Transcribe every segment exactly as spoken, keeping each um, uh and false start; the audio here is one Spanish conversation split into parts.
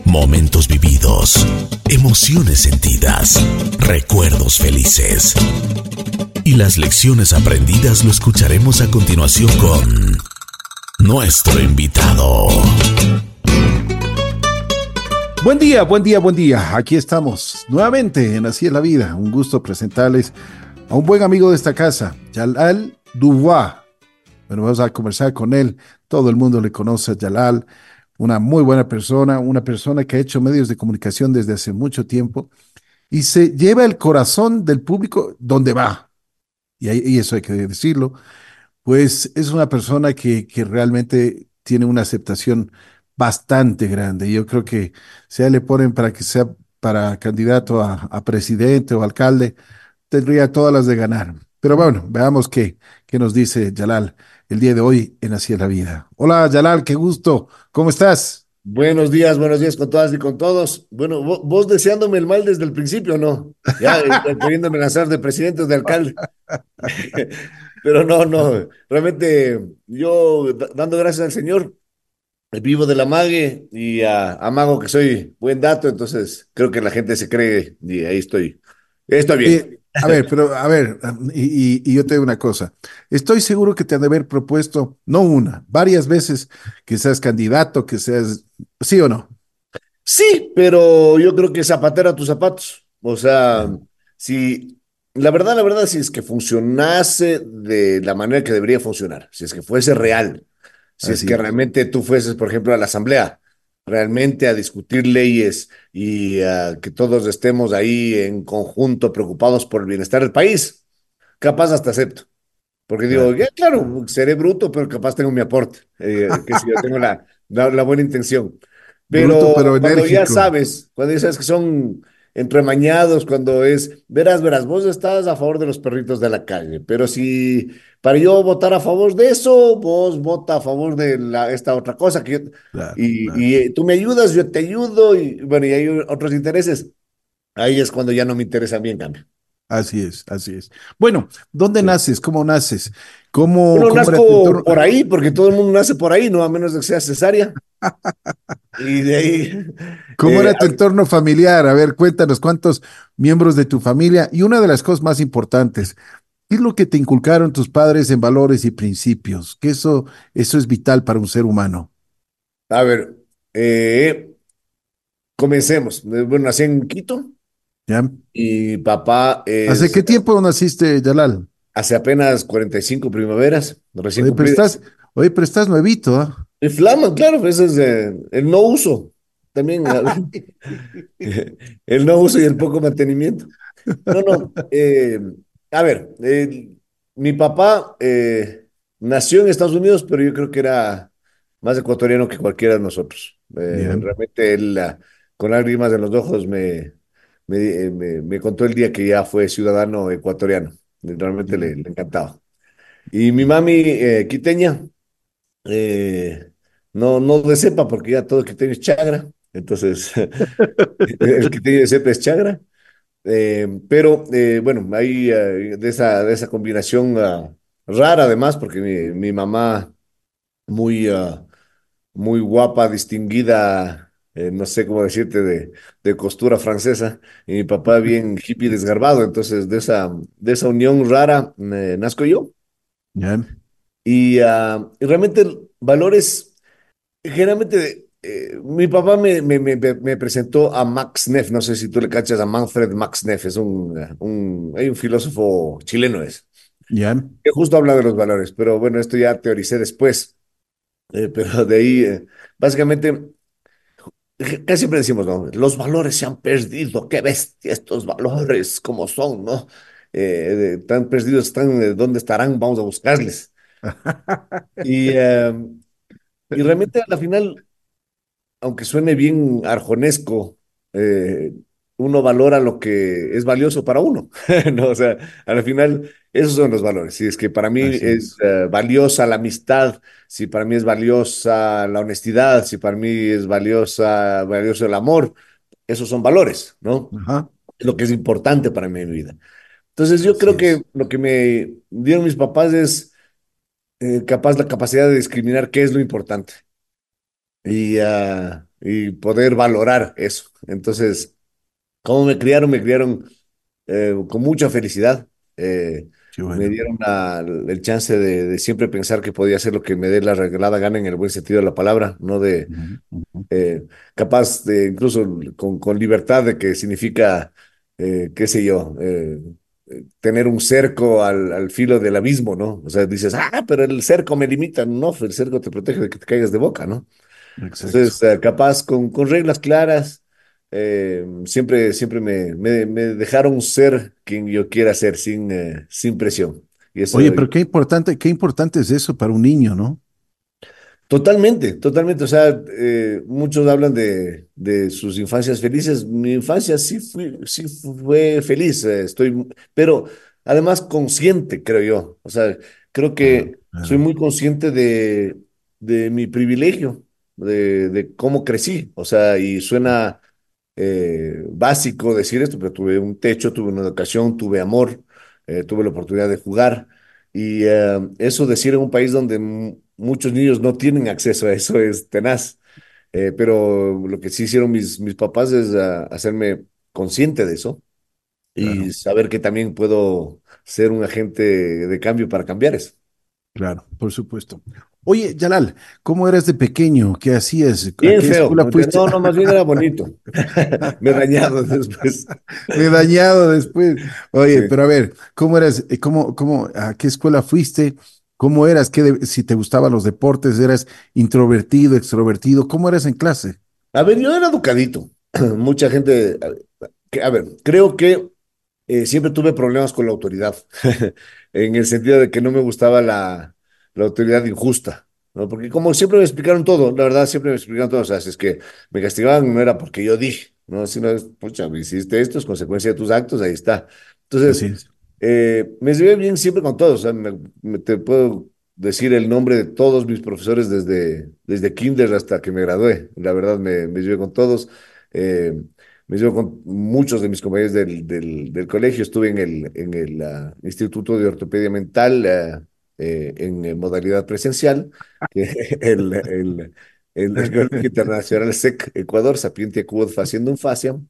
Momentos vividos, emociones sentidas, recuerdos felices. Y las lecciones aprendidas lo escucharemos a continuación con nuestro invitado. Buen día, buen día, buen día. Aquí estamos nuevamente en Así es la Vida. Un gusto presentarles a un buen amigo de esta casa, Jalal Dubois. Bueno, vamos a conversar con él. Todo el mundo le conoce a Jalal, una muy buena persona, una persona que ha hecho medios de comunicación desde hace mucho tiempo y se lleva el corazón del público donde va. Y, hay- y eso hay que decirlo. Pues es una persona que, que realmente tiene una aceptación bastante grande. Yo creo que si a él le ponen para que sea para candidato a, a presidente o alcalde, tendría todas las de ganar. Pero bueno, veamos qué, qué nos dice Jalal el día de hoy en Así es la Vida. Hola Jalal, qué gusto. ¿Cómo estás? Buenos días, buenos días con todas y con todos. Bueno, vo- vos, deseándome el mal desde el principio, ¿no? Ya eh, eh, queriéndome lanzar de presidente o de alcalde. Pero no, no, realmente yo da- dando gracias al Señor, eh, vivo de la mague y a, amago que soy buen dato, entonces creo que la gente se cree y ahí estoy. Estoy bien. Oye, a ver, pero a ver, y, y- y yo te digo una cosa. Estoy seguro que te han de haber propuesto, no una, varias veces que seas candidato, que seas, ¿sí o no? Sí, pero yo creo que zapatero a tus zapatos. O sea, Ya. si la verdad, la verdad, si es que funcionase de la manera que debería funcionar, si es que fuese real, si es Así que es. realmente tú fueses, por ejemplo, a la asamblea, realmente a discutir leyes y ah, que todos estemos ahí en conjunto preocupados por el bienestar del país, capaz hasta acepto. Porque digo, Claro. ya, claro, seré bruto, pero capaz tengo mi aporte, eh, que si yo tengo la, la, la buena intención. Bruto Pero pero cuando ya enérgico. sabes, cuando ya sabes que son entremañados, cuando es, verás, verás, vos estás a favor de los perritos de la calle, pero si para yo votar a favor de eso, vos vota a favor de la, esta otra cosa que yo- Claro, claro. y, y eh, tú me ayudas, yo te ayudo, y bueno, y hay otros intereses. Ahí es cuando ya no me interesa a mí, en cambio. Así es, así es. Bueno, ¿dónde naces? ¿Cómo naces? ¿Cómo, Bueno, cómo era tu nazco entorno? por ahí, porque todo el mundo nace por ahí, ¿no? A menos de que sea cesárea. Y de ahí, ¿Cómo eh, era tu entorno familiar? A ver, cuéntanos cuántos miembros de tu familia. Y una de las cosas más importantes, ¿qué es lo que te inculcaron tus padres en valores y principios? Que eso, eso es vital para un ser humano. a ver, eh, comencemos. Eh, Bueno, nací en Quito ¿Ya? y papá ¿Hace es qué tiempo naciste, Yalal? hace apenas cuarenta y cinco primaveras, recién Oye, pero estás, cumplidas. oye, pero estás nuevito, ¿ah? Y flaman, claro, ese es eh, el no uso. También a ver, el no uso y el poco mantenimiento. No, no. Eh, a ver, eh, mi papá eh, nació en Estados Unidos, pero yo creo que era más ecuatoriano que cualquiera de nosotros. Eh, Ya. realmente él, ah, con lágrimas en los ojos, me, me, eh, me- me contó el día que ya fue ciudadano ecuatoriano. Realmente Ya. le, le encantaba. Y mi mami, eh, quiteña, eh, no, no de cepa, porque ya todo quiteño es chagra. Entonces, el quiteño de cepa es chagra. Eh, pero eh, bueno, ahí eh, de esa, de esa combinación ah, rara además, porque mi, mi mamá muy, ah, muy guapa, distinguida, eh, no sé cómo decirte, de, de costura francesa, y mi papá bien hippie desgarbado, entonces de esa, de esa unión rara eh, nazco yo. Ya. Y, ah, y realmente valores, generalmente eh, mi papá me, me, me, me presentó a Max Neff, no sé si tú le cachas a Manfred Max Neff, es un, un, hay un filósofo chileno es, Ya. que justo habla de los valores, pero bueno, esto ya teoricé después, eh, pero de ahí, eh, básicamente, eh, casi siempre decimos, ¿no? Los valores se han perdido, qué bestia estos valores, cómo son, ¿no? Eh, están perdidos, están, eh, ¿dónde estarán? Vamos a buscarles. Y, eh, y realmente a la final aunque suene bien arjonesco, eh, uno valora lo que es valioso para uno, ¿no? O sea, al final, esos son los valores. Si es que para mí Así es es. eh, valiosa la amistad, si para mí es valiosa la honestidad, si para mí es valiosa, valioso el amor, esos son valores, ¿no? Ajá. Es lo que es importante para mí en mi vida. Entonces, yo Así creo que es. lo que me dieron mis papás es eh, capaz la capacidad de discriminar qué es lo importante. Y, ah, y poder valorar eso. Entonces, ¿cómo me criaron? Me criaron eh, con mucha felicidad. Eh, Qué Me bueno. dieron la- el chance de, de siempre pensar que podía hacer lo que me dé la regalada gana en el buen sentido de la palabra, no de Ujú, ujú. eh, capaz de incluso con, con libertad de que significa, eh, qué sé yo, eh, eh, tener un cerco al, al filo del abismo, ¿no? O sea, dices, ah, pero el cerco me limita. No, el cerco te protege de que te caigas de boca, ¿no? Exacto. Entonces, eh, capaz con, con reglas claras, eh, siempre, siempre me, me, me dejaron ser quien yo quiera ser, sin, eh, sin presión. Y Oye, eso, pero qué importante, qué importante es eso para un niño, ¿no? totalmente, totalmente. O sea, eh, muchos hablan de, de sus infancias felices. Mi infancia sí, fui- sí fue feliz, eh, estoy, pero además consciente, creo yo. O sea, creo Claro, que soy claro, muy consciente de, de mi privilegio, de, de cómo crecí. O sea, y suena eh, básico decir esto, pero tuve un techo, tuve una educación, tuve amor, eh, tuve la oportunidad de jugar. Y eh, eso decir en un país donde m- muchos niños no tienen acceso a eso es tenaz. Eh, pero lo que sí hicieron mis, mis papás es ah, hacerme consciente de eso claro, y saber que también puedo ser un agente de cambio para cambiar eso. claro, por supuesto. Oye, Yalal, ¿cómo eras de pequeño? ¿Qué hacías? ¿A Bien qué feo. escuela fuiste? No, no, más bien era bonito. Me he dañado después. Me he dañado después. Oye, Sí. pero a ver, ¿cómo eras? eh, ¿Cómo, cómo, a qué escuela fuiste? ¿Cómo eras? ¿Qué de- si te gustaban los deportes? ¿Eras introvertido, extrovertido? ¿Cómo eras en clase? A ver, yo era educadito. Mucha gente, a que- a ver, creo que eh, siempre tuve problemas con la autoridad, en el sentido de que no me gustaba la, la autoridad injusta, ¿no? Porque como siempre me explicaron todo, la verdad, siempre me explicaron todo, o sea, si es que me castigaban no era porque yo dije, ¿no? Sino es, pucha, hiciste esto, es consecuencia de tus actos, ahí está. Así Entonces, es. eh, me llevé bien siempre con todos, o sea, me- me- te puedo decir el nombre de todos mis profesores desde, desde kinder hasta que me gradué, la verdad, me, me llevé con todos. eh, Me llevo con muchos de mis compañeros del, del, del colegio. Estuve en el, en el ah, Instituto de Ortopedia Mental ah, eh, en eh, modalidad presencial, que el, el, el, el Colegio Internacional S E C Ecuador, Sapientia Quod Faciendum Faciam.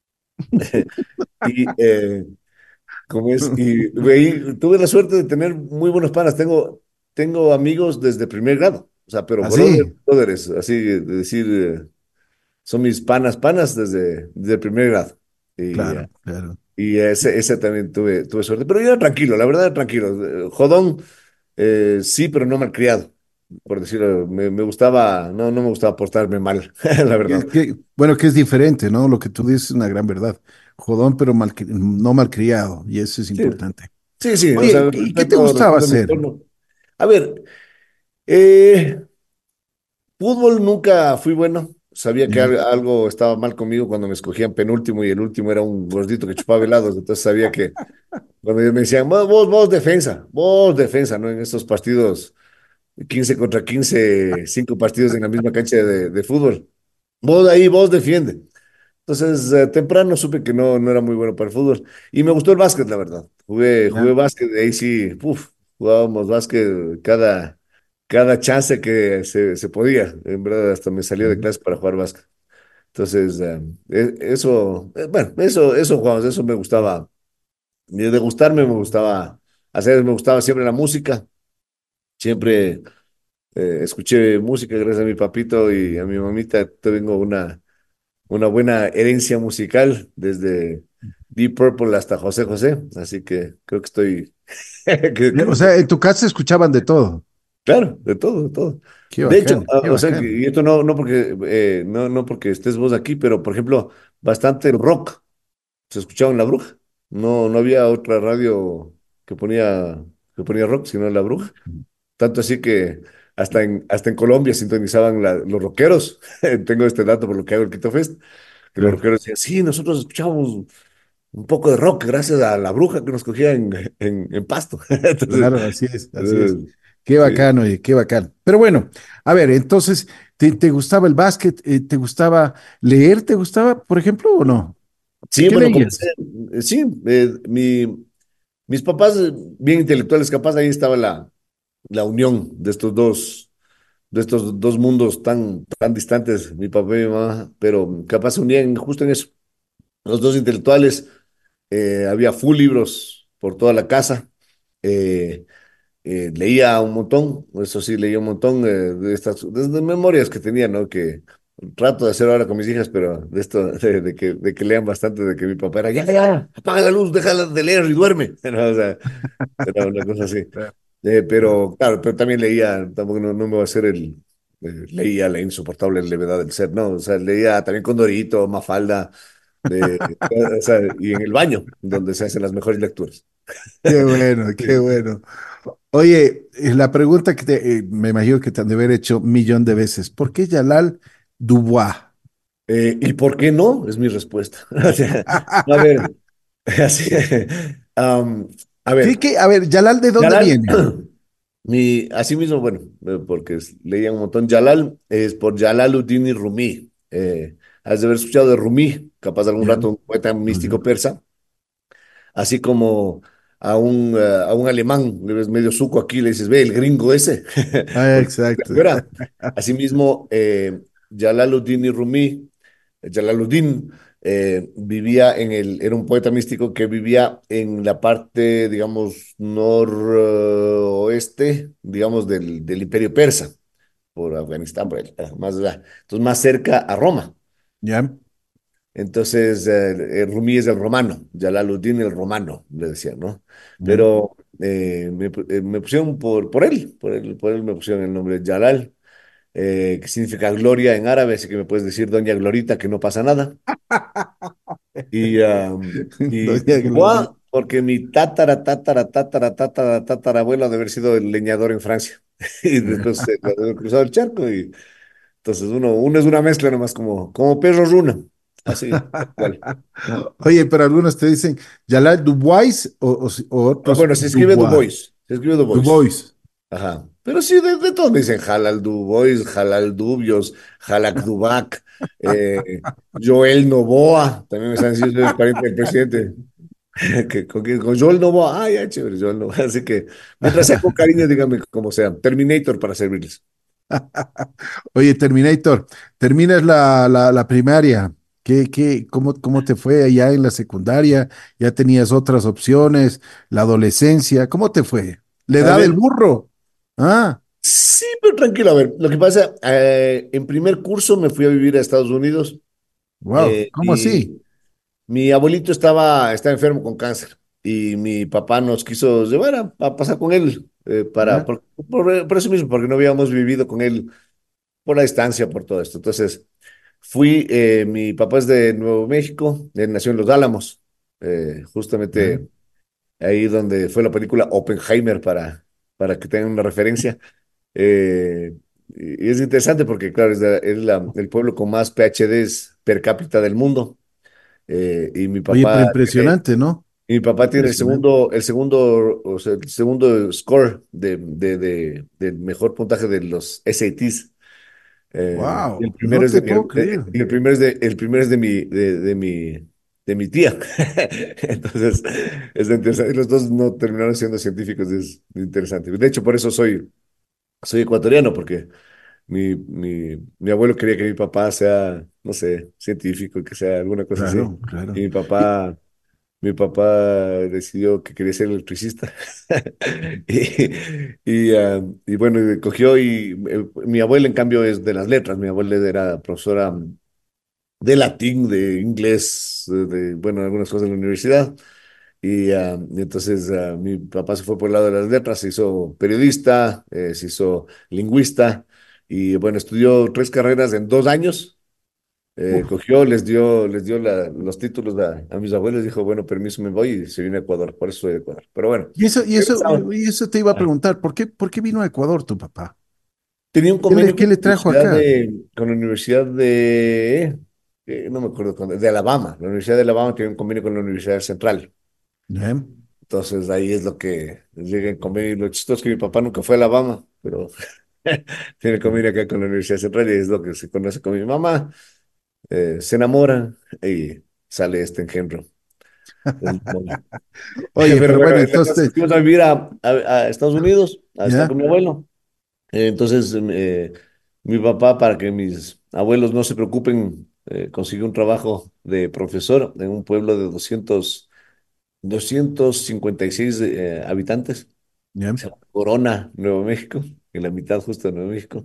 Y, eh, como es, y ahí tuve la suerte de tener muy buenos panas. Tengo, tengo amigos desde primer grado, o sea, pero brother, Así, brothers, así de decir, eh, son mis panas, panas desde, desde el primer grado. Y, claro, ah, claro. Y ese, ese también tuve, tuve suerte. Pero yo era tranquilo, la verdad era tranquilo. Eh, Jodón, eh, sí, pero no malcriado, por decirlo. Me, me gustaba, no, no me gustaba portarme mal, la Que- verdad. que- bueno, que es diferente, ¿no? Lo que tú dices es una gran verdad. Jodón, pero malcri- no malcriado, y eso es Sí, importante. sí, sí, o sea, Oye, ¿y qué te respeto, gustaba respeto a mi hacer? entorno. A ver, eh, fútbol nunca fui bueno. Sabía que Ya, al- algo estaba mal conmigo cuando me escogían penúltimo y el último era un gordito que chupaba helados. Entonces sabía que cuando me decían, vos, vos, vos defensa, vos defensa, ¿no? En estos partidos quince contra quince, cinco partidos en la misma cancha de, de fútbol. Vos ahí, vos defiende. Entonces, eh, temprano supe que no, no era muy bueno para el fútbol. Y me gustó el básquet, la verdad. Jugué, jugué ya. básquet, de ahí sí, uf, jugábamos básquet cada, cada chance que se, se podía. En verdad, hasta me salía de Ujú. clase para jugar básquet. Entonces, eh, e- eso, eh, bueno, eso, eso jugamos, eso me gustaba. Y de gustarme me gustaba hacer, me gustaba siempre la música. Siempre eh, escuché música gracias a mi papito y a mi mamita. Tengo una, una buena herencia musical desde Deep Purple hasta José José, así que creo que estoy, que- Ya, o que- sea, en tu casa escuchaban de todo. claro, de todo, de todo. Qué De hecho, bacán, ah, qué o sea, que- bacán. y esto no, no porque, eh, no, no porque estés vos aquí, pero por ejemplo, bastante rock se escuchaba en La Bruja. No, no había otra radio que ponía, que ponía rock, sino La Bruja. Tanto así que hasta en, hasta en Colombia sintonizaban la- los rockeros. Tengo este dato por lo que hago el Quito Fest, que los Claro, rockeros decían, sí, nosotros escuchábamos un poco de rock gracias a la bruja que nos cogía en, en, en Pasto. Entonces, claro, así es, así es. eh, Qué sí. bacán, oye, qué bacán. Pero bueno, a ver, entonces, ¿te, te gustaba el básquet? Eh, ¿Te gustaba leer? ¿Te gustaba, por ejemplo, o no? Sí, ¿Qué bueno, comencé, leías? eh, sí, eh, mi, mis papás, eh, bien intelectuales, capaz ahí estaba la, la unión de estos dos de estos dos mundos tan, tan distantes, mi papá y mi mamá, pero capaz se unían justo en eso. Los dos intelectuales, eh, había full libros por toda la casa. eh, eh, Leía un montón, eso sí, leía un montón, eh, de estas de, de memorias que tenía, ¿no? Que trato de hacer ahora con mis hijas, pero de esto, de, de que, de que lean bastante, de que mi papá era, ya, ya, apaga la luz, deja de leer y duerme. ¿No? O sea, era una cosa así. Claro, Eh, claro. pero claro, pero también leía, tampoco no, no me va a hacer el, eh, leía La insoportable levedad del ser, ¿no? O sea, leía también Condorito, Mafalda, de, o sea, y en el baño, donde se hacen las mejores lecturas. Qué bueno, qué Sí. bueno. Oye, eh, la pregunta que te, eh, me imagino que te han de haber hecho un millón de veces. ¿Por qué Jalal Dubois? Eh, ¿y por qué no? Es mi respuesta. O sea, a ver, así, am, a ¿Qué, ver, qué? A ver, ¿Jalal de dónde Yalal, viene? mi, así mismo, bueno, eh, porque es- leía un montón, Yalal es por Jalaluddin y Rumi. Eh, has de haber escuchado de Rumi, capaz algún Ya, rato, un poeta místico ujú. persa, así como a un, eh, a un alemán, le ves medio suco aquí, le dices, ve, el gringo ese, Ah, porque de exacto. fuera. Asimismo, eh, Jalaluddin y Rumi, Jalaluddin, eh, vivía en el, era un poeta místico que vivía en la parte, digamos, noroeste, digamos, del, del Imperio Persa, por Afganistán, por ahí, más allá. Entonces, más cerca a Roma. Ya, Entonces, eh, eh, Rumi es el romano, Jalaluddin el romano, le decían, ¿no? ya. Pero eh, me, pu- eh, me pusieron por, por él, por él, por él me pusieron el nombre Jalal, eh, que significa gloria en árabe, así que me puedes decir Doña Glorita, que no pasa nada. Y, um, y Doña Dubois, Gloria. porque mi tatara, tatara, tatara, tatara, tatarabuelo ha de haber sido el leñador en Francia. Y después se lo debe cruzado el charco. Y entonces uno, uno es una mezcla nomás como, como perro runa. Así, tal cual. Oye, pero algunos te dicen Jalal Dubois o, o si- o Ah, otros bueno, se escribe Du Dubois. Bois. Se escribe Du Bois. Dubois. Ajá. Pero sí, de, de todos me dicen Halal Du Bois, Halal Dubios, Halak Dubak, eh, Joel Novoa. También me están diciendo, es pariente del presidente. Que, con, que- con Joel Novoa, ah, ya, chévere, Joel Novoa. Así que, mientras sea con cariño, díganme como sea. Terminator para servirles. Oye, Terminator, terminas la, la, la primaria. ¿Qué, qué, cómo, cómo te fue allá en la secundaria? ¿Ya tenías otras opciones? ¿La adolescencia? ¿Cómo te fue? ¿La A edad del ver, burro? Ah, sí, pero tranquilo, a ver, lo que pasa, eh, en primer curso me fui a vivir a Estados Unidos. wow, eh, ¿cómo así? y mi abuelito estaba, estaba enfermo con cáncer y mi papá nos quiso llevar a, a pasar con él, eh, para, ¿Ya? por, por- por eso mismo, porque no habíamos vivido con él por la distancia, por todo esto. Entonces, fui, eh, mi papá es de Nuevo México, él nació en Los Álamos, eh, ¿Ya? justamente ahí donde fue la película Oppenheimer, para, para que tengan una referencia. Eh, y es interesante porque, claro, es, de- es la- el pueblo con más PhDs per cápita del mundo. Eh, y mi Oye, pero papá tiene, impresionante, ¿no? y mi papá tiene el Impresionante. segundo, el segundo, o sea, el segundo score de, de, de- del mejor puntaje de los S A Ts. Eh, y el Wow, primero no es de te mi, puedo de- creer. y el primero es de, el primero es de mi, de, de mi, de mi tía. Entonces, es interesante. Y los dos no terminaron siendo científicos, es interesante. De hecho, por eso soy, soy ecuatoriano, porque mi, mi, mi abuelo quería que mi papá sea, no sé, científico, que sea alguna cosa así. Claro, Y claro. mi Y- papá, mi papá decidió que quería ser electricista. Y, y, ah, y bueno, y cogió y el- mi abuela en cambio es de las letras. Mi abuela era profesora de latín, de inglés, de, de, bueno, algunas cosas en la universidad. Y, ah, y entonces ah, mi papá se fue por el lado de las letras, se hizo periodista, eh, se hizo lingüista y bueno, estudió tres carreras en dos años. Eh, Uf. cogió, les dio, les dio la- los títulos a, a mis abuelos, dijo, bueno, permiso, me voy y se vino a Ecuador, por eso soy de Ecuador. Pero bueno, Y eso, y eso, regresaba. y eso te iba a Ah, preguntar, ¿por qué, por qué vino a Ecuador tu papá? tenía un ¿Qué le, convenio qué con la le trajo Universidad acá? de, con la Universidad de, eh, no me acuerdo, cuándo, de Alabama. La Universidad de Alabama tiene un convenio con la Universidad Central. ¿Ya? Entonces ahí es lo que llega en convenio. Y lo chistoso es que mi papá nunca fue a Alabama, pero tiene convenio acá con la Universidad Central y es lo que se conoce con mi mamá. Eh, se enamoran y sale este engendro. El demonio. Oye, Pero pero bueno, bueno, entonces entonces, fuimos a vivir a, a- a Estados Unidos, a estar ¿ya? con mi abuelo. Eh, Entonces, eh, mi papá, para que mis abuelos no se preocupen, eh, consiguió un trabajo de profesor en un pueblo de doscientos doscientos cincuenta y seis eh, habitantes, Ya, se llama Corona, Nuevo México, en la mitad justo de Nuevo México.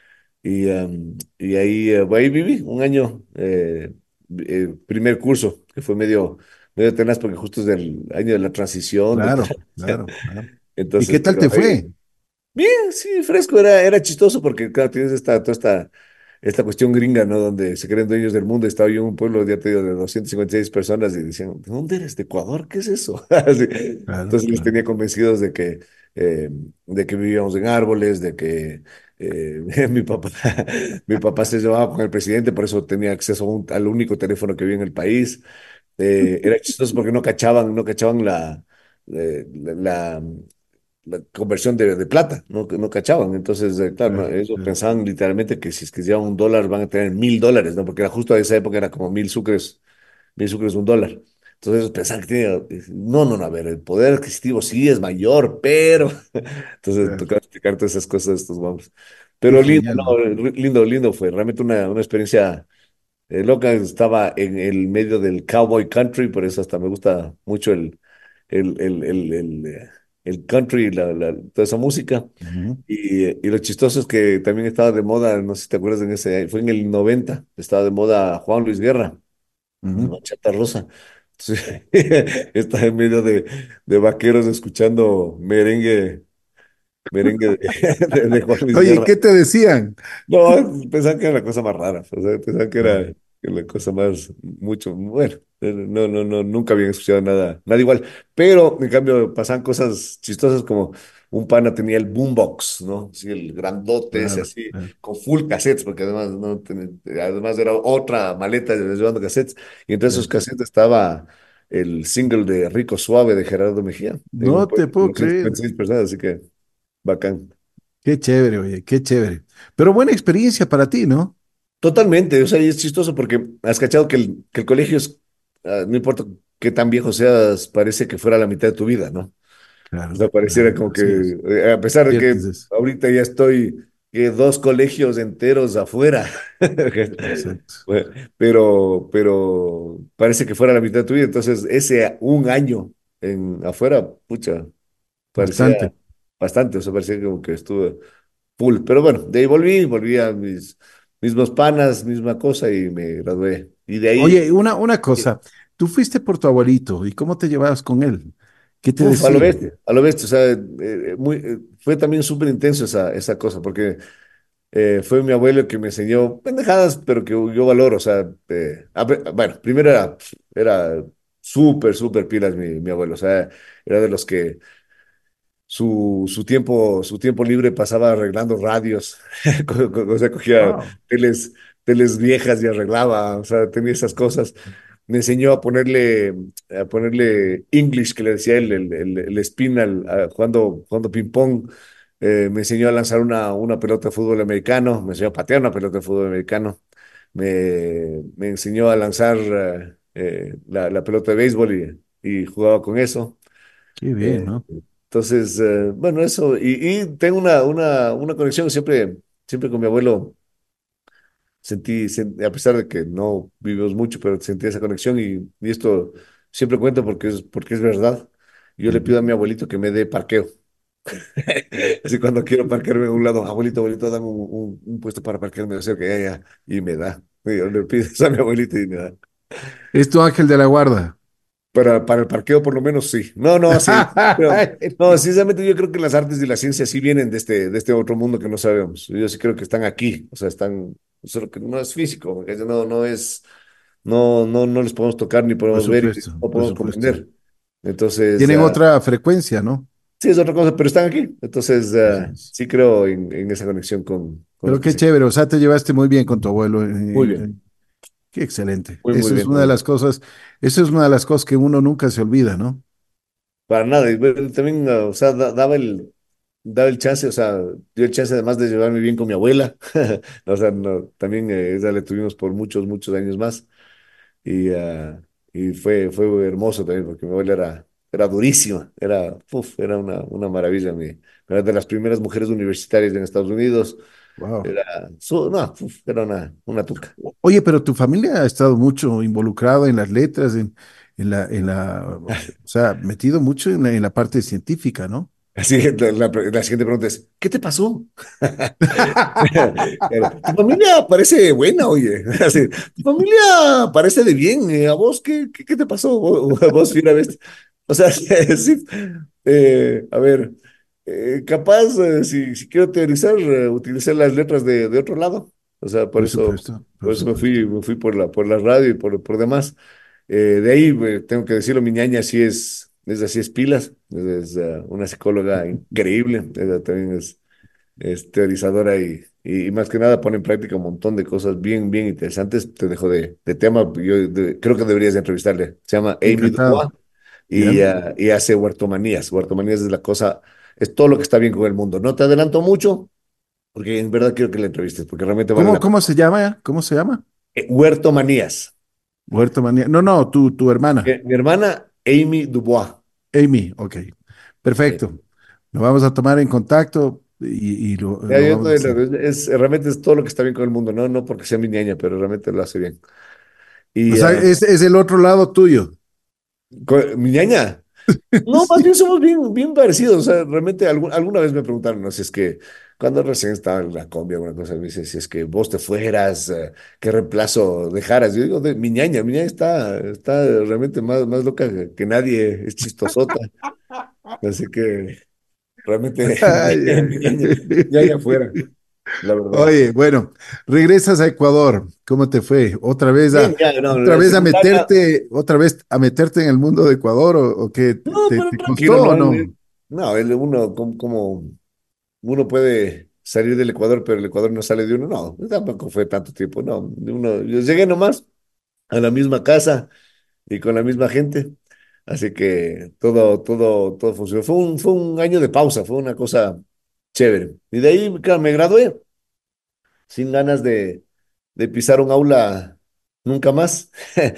Y, em, y ahí, eh, ahí viví un año, eh, eh, primer curso, que fue medio, medio tenaz porque justo es del año de la transición, de claro, tal. claro, claro. ¿Y qué Entonces, tal pero te ahí, fue? bien, sí, fresco, era, era chistoso porque, claro, tienes esta, toda esta, esta cuestión gringa, ¿no? Donde se creen dueños del mundo. Estaba yo en un pueblo, ya te digo, de doscientas cincuenta y seis personas y decían, ¿de dónde eres? ¿De Ecuador? ¿Qué es eso? Así. Claro, Entonces les claro. tenía convencidos de que, eh, de que vivíamos en árboles, de que eh, mi papá, mi papá se llevaba con el presidente, por eso tenía acceso a un- al único teléfono que había en el país. Eh, era chistoso porque no cachaban, no cachaban la, eh, la, la- la conversión de, de plata, no, no cachaban. Entonces, eh, claro, no, Claro, ellos claro, pensaban literalmente que si es que llevan un dólar van a tener mil dólares, ¿no? Porque era justo a esa época era como mil sucres, mil sucres un dólar. Entonces ellos pensaban que tenía, no, no, no, a ver, el poder adquisitivo sí es mayor, pero... Entonces claro. tocaba explicar todas esas cosas a estos vamos. Qué Pero lindo, genial, no, ¿no? lindo, lindo fue, realmente una, una experiencia eh, loca. Estaba en el medio del cowboy country, por eso hasta me gusta mucho el, el, el, el, el, eh, el country, la, la- toda esa música. Ujú, Y, eh, y lo chistoso es que también estaba de moda, no sé si te acuerdas, en ese, fue en el noventa estaba de moda Juan Luis Guerra, ujú. Bachata Rosa. Entonces, estaba en medio de, de vaqueros escuchando merengue, merengue de, de de Juan Luis Oye, ¿y Guerra. qué te decían? No, pensaban que era la cosa más rara, o sea, pensaban que era Claro, la cosa más, mucho, bueno, eh, no, no, no, nunca habían escuchado nada, nada igual, pero en cambio pasaban cosas chistosas como un pana tenía el boombox, ¿no? Sí, el grandote ese claro, así, claro. con full cassettes, porque además, no, ten- además era otra maleta llevando cassettes, y entre esos Claro. cassettes estaba el single de Rico Suave de Gerardo Mejía, en un No te pueblo de puedo doscientas creer. cincuenta y seis personas, así que bacán. Qué chévere, oye, qué chévere. Pero buena experiencia para ti, ¿no? Totalmente, o sea, y es chistoso porque has cachado que el, que el colegio es, ah, no importa qué tan viejo seas, parece que fuera la mitad de tu vida, ¿no? O Claro, sea, pareciera claro, como así es. que, eh, a pesar de Cierto es que eso. ahorita ya estoy eh, dos colegios enteros afuera, Exacto. Bueno, pero, pero parece que fuera la mitad de tu vida, entonces ese un año en afuera, pucha, parecía Bastante. bastante, o sea, parecía como que estuve full. Pero bueno, de ahí volví, volví a mis mismos panas, misma cosa y me gradué. Y de ahí, Oye, una, una cosa. Tú fuiste por tu abuelito y ¿cómo te llevabas con él? ¿Qué te uf, a lo decía? bestia, a lo bestia. O sea, eh, eh, muy, eh, fue también súper intenso esa, esa cosa, porque eh, fue mi abuelo que me enseñó pendejadas, pero que yo valoro. O sea, eh, a ver, bueno, primero era, era súper, súper pilas mi, mi abuelo. O sea, era de los que su, su tiempo, su tiempo libre pasaba arreglando radios, co- co- o sea, cogía Wow. teles, teles viejas y arreglaba, o sea, tenía esas cosas. Me enseñó a ponerle, a ponerle English, que le decía él, el, el, el spin al, a- jugando, jugando ping-pong. Eh, me enseñó a lanzar una, una pelota de fútbol americano, me enseñó a patear una pelota de fútbol americano, me, me enseñó a lanzar eh, eh, la, la pelota de béisbol y, y jugaba con eso. Qué bien, Eh, ¿no? entonces, eh, bueno, eso, y, y tengo una, una, una conexión siempre, siempre con mi abuelo. Sentí, sen- a pesar de que no vivimos mucho, pero sentí esa conexión y, y esto siempre cuento porque es, porque es verdad. Yo le Ujú. pido a mi abuelito que me dé parqueo. Así cuando quiero parquearme a un lado, abuelito, abuelito, dame un, un- un puesto para parquearme cerca, ya, ya, y me da. Y yo le pido eso a mi abuelito y me da. Es tu ángel de la guarda. Para, para el parqueo, por lo menos, sí. No, no, sí. Pero, no, sinceramente, yo creo que las artes y la ciencia sí vienen de este, de este otro mundo que no sabemos. Yo sí creo que están aquí. O sea, están. Solo que no es físico, porque no, no es. No, no, no les podemos tocar ni Por podemos ver y supuesto, no por podemos supuesto. comprender. Entonces, Tienen ah, otra frecuencia, ¿no? sí, es otra cosa, pero están aquí. Entonces, Así ah, es. sí creo en, en esa conexión con, con los Pero que qué se. chévere, o sea, te llevaste muy bien con tu abuelo. eh, Muy eh, bien, eh, Qué excelente. muy, muy Eso es bien, una de muy las bien. cosas, eso es una de las cosas que uno nunca se olvida, ¿no? Para nada. Y bueno, también, ah, o sea, da- daba el, daba el chance, o sea, dio el chance además de llevarme bien con mi abuela. O sea, no, también eh, esa le tuvimos por muchos, muchos años más. Y, ah, y fue, fue hermoso también, porque mi abuela era, era durísima, era, uf, era una, una maravilla. Mi, era de las primeras mujeres universitarias en Estados Unidos. Wow. Era, su- no, uf, era una, una tuca. Oye, pero tu familia ha estado mucho involucrada en las letras, en, en la, en la, o sea, metido mucho en la, en la parte científica, ¿no? Así que la, la- la siguiente pregunta es, ¿qué te pasó? Claro, tu familia parece buena, oye. Así, tu familia parece de bien. eh, ¿A vos qué, qué, qué te pasó? Vos, vos fina bestia. O sea, sí, eh, a ver, eh, capaz, eh, si, si quiero teorizar, eh, utilicé las letras de, de otro lado. O sea, por Por eso, supuesto, por por eso me supuesto. fui, me fui por la, por la radio y por, por demás. Eh, de ahí, eh, tengo que decirlo, mi ñaña sí es, es así es pilas. Es, eh, una psicóloga increíble. Ella también es es teorizadora y, y, y más que nada pone en práctica un montón de cosas bien, bien interesantes. Te dejo de, de tema, yo de- creo que deberías de entrevistarle. Se llama Amy Dubois Encantado. y, ¿Ya? ah, y hace huertomanías. Huertomanías es la cosa, es todo lo que está bien con el mundo. No te adelanto mucho, porque en verdad quiero que la entrevistes, porque realmente vale ¿Cómo, la pena. cómo se llama? ¿Cómo se llama? Eh, huertomanías. Huerto Manía. No, no, tu, tu hermana. Eh, mi hermana, Amy Dubois. Amy, ok. Sí. Perfecto. Lo vamos a tomar en contacto y, y lo, Ya, lo yo vamos a hacer. te- es, realmente es todo lo que está bien con el mundo, no, no porque sea mi niña, pero realmente lo hace bien. O Y sea, ah, es, es el otro lado tuyo. co- mi ñaña. No, más Sí. bien somos bien, bien parecidos. O sea, realmente algún- alguna vez me preguntaron, no si es que cuando recién estaba en la combi, alguna cosa, me dice, si es que vos te fueras, eh, ¿qué reemplazo dejaras? Yo digo, de, mi ñaña, mi ñaña está, está realmente más, más loca que, que nadie, es chistosota. Así que realmente Ay, mi ñaña, mi ñaña fuera, ay. la verdad. Oye, bueno, regresas a Ecuador. ¿Cómo te fue? ¿Otra vez Bien, a, ya, no, otra la vez a secundaria, meterte, otra vez a meterte en el mundo de Ecuador o, o qué? no, ¿Te, pero te tranquilo, costó o no, no? el- no, el, uno como, como uno puede salir del Ecuador, pero el Ecuador no sale de uno. No, tampoco fue tanto tiempo. No, uno, yo llegué nomás a la misma casa y con la misma gente. Así que todo, todo, todo funcionó. Fue un, fue un año de pausa, fue una cosa chévere. Y de ahí, claro, me gradué sin ganas de, de pisar un aula nunca más.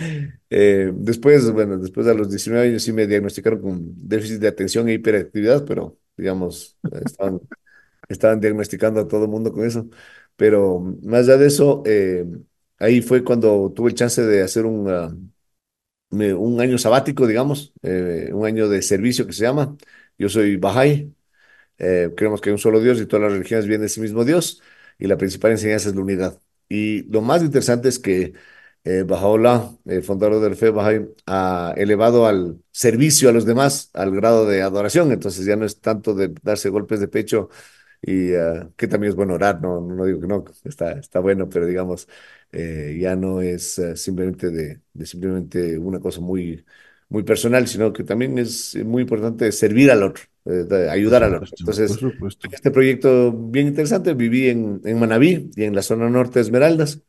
Eh, después, bueno, después a los diecinueve años sí me diagnosticaron con déficit de atención e hiperactividad, pero digamos, estaban estaban diagnosticando a todo el mundo con eso. Pero más allá de eso, eh, ahí fue cuando tuve el chance de hacer un, ah, me- un año sabático, digamos, eh, un año de servicio que se llama. Yo soy Bahá'í, eh, creemos que hay un solo Dios y todas las religiones vienen de ese mismo Dios y la principal enseñanza es la unidad. Y lo más interesante es que eh, Bahá'u'lláh, el fundador de la fe Bahá'í, ha elevado al servicio a los demás al grado de adoración. Entonces ya no es tanto de darse golpes de pecho y ah, que también es bueno orar, no, no digo que no, está, está bueno, pero digamos, eh, ya no es eh, simplemente de, de simplemente una cosa muy, muy personal, sino que también es muy importante servir al otro, eh, de Por ayudar al otro. supuesto, por Entonces, supuesto. este proyecto bien interesante, viví en, en Manabí y en la zona norte de Esmeraldas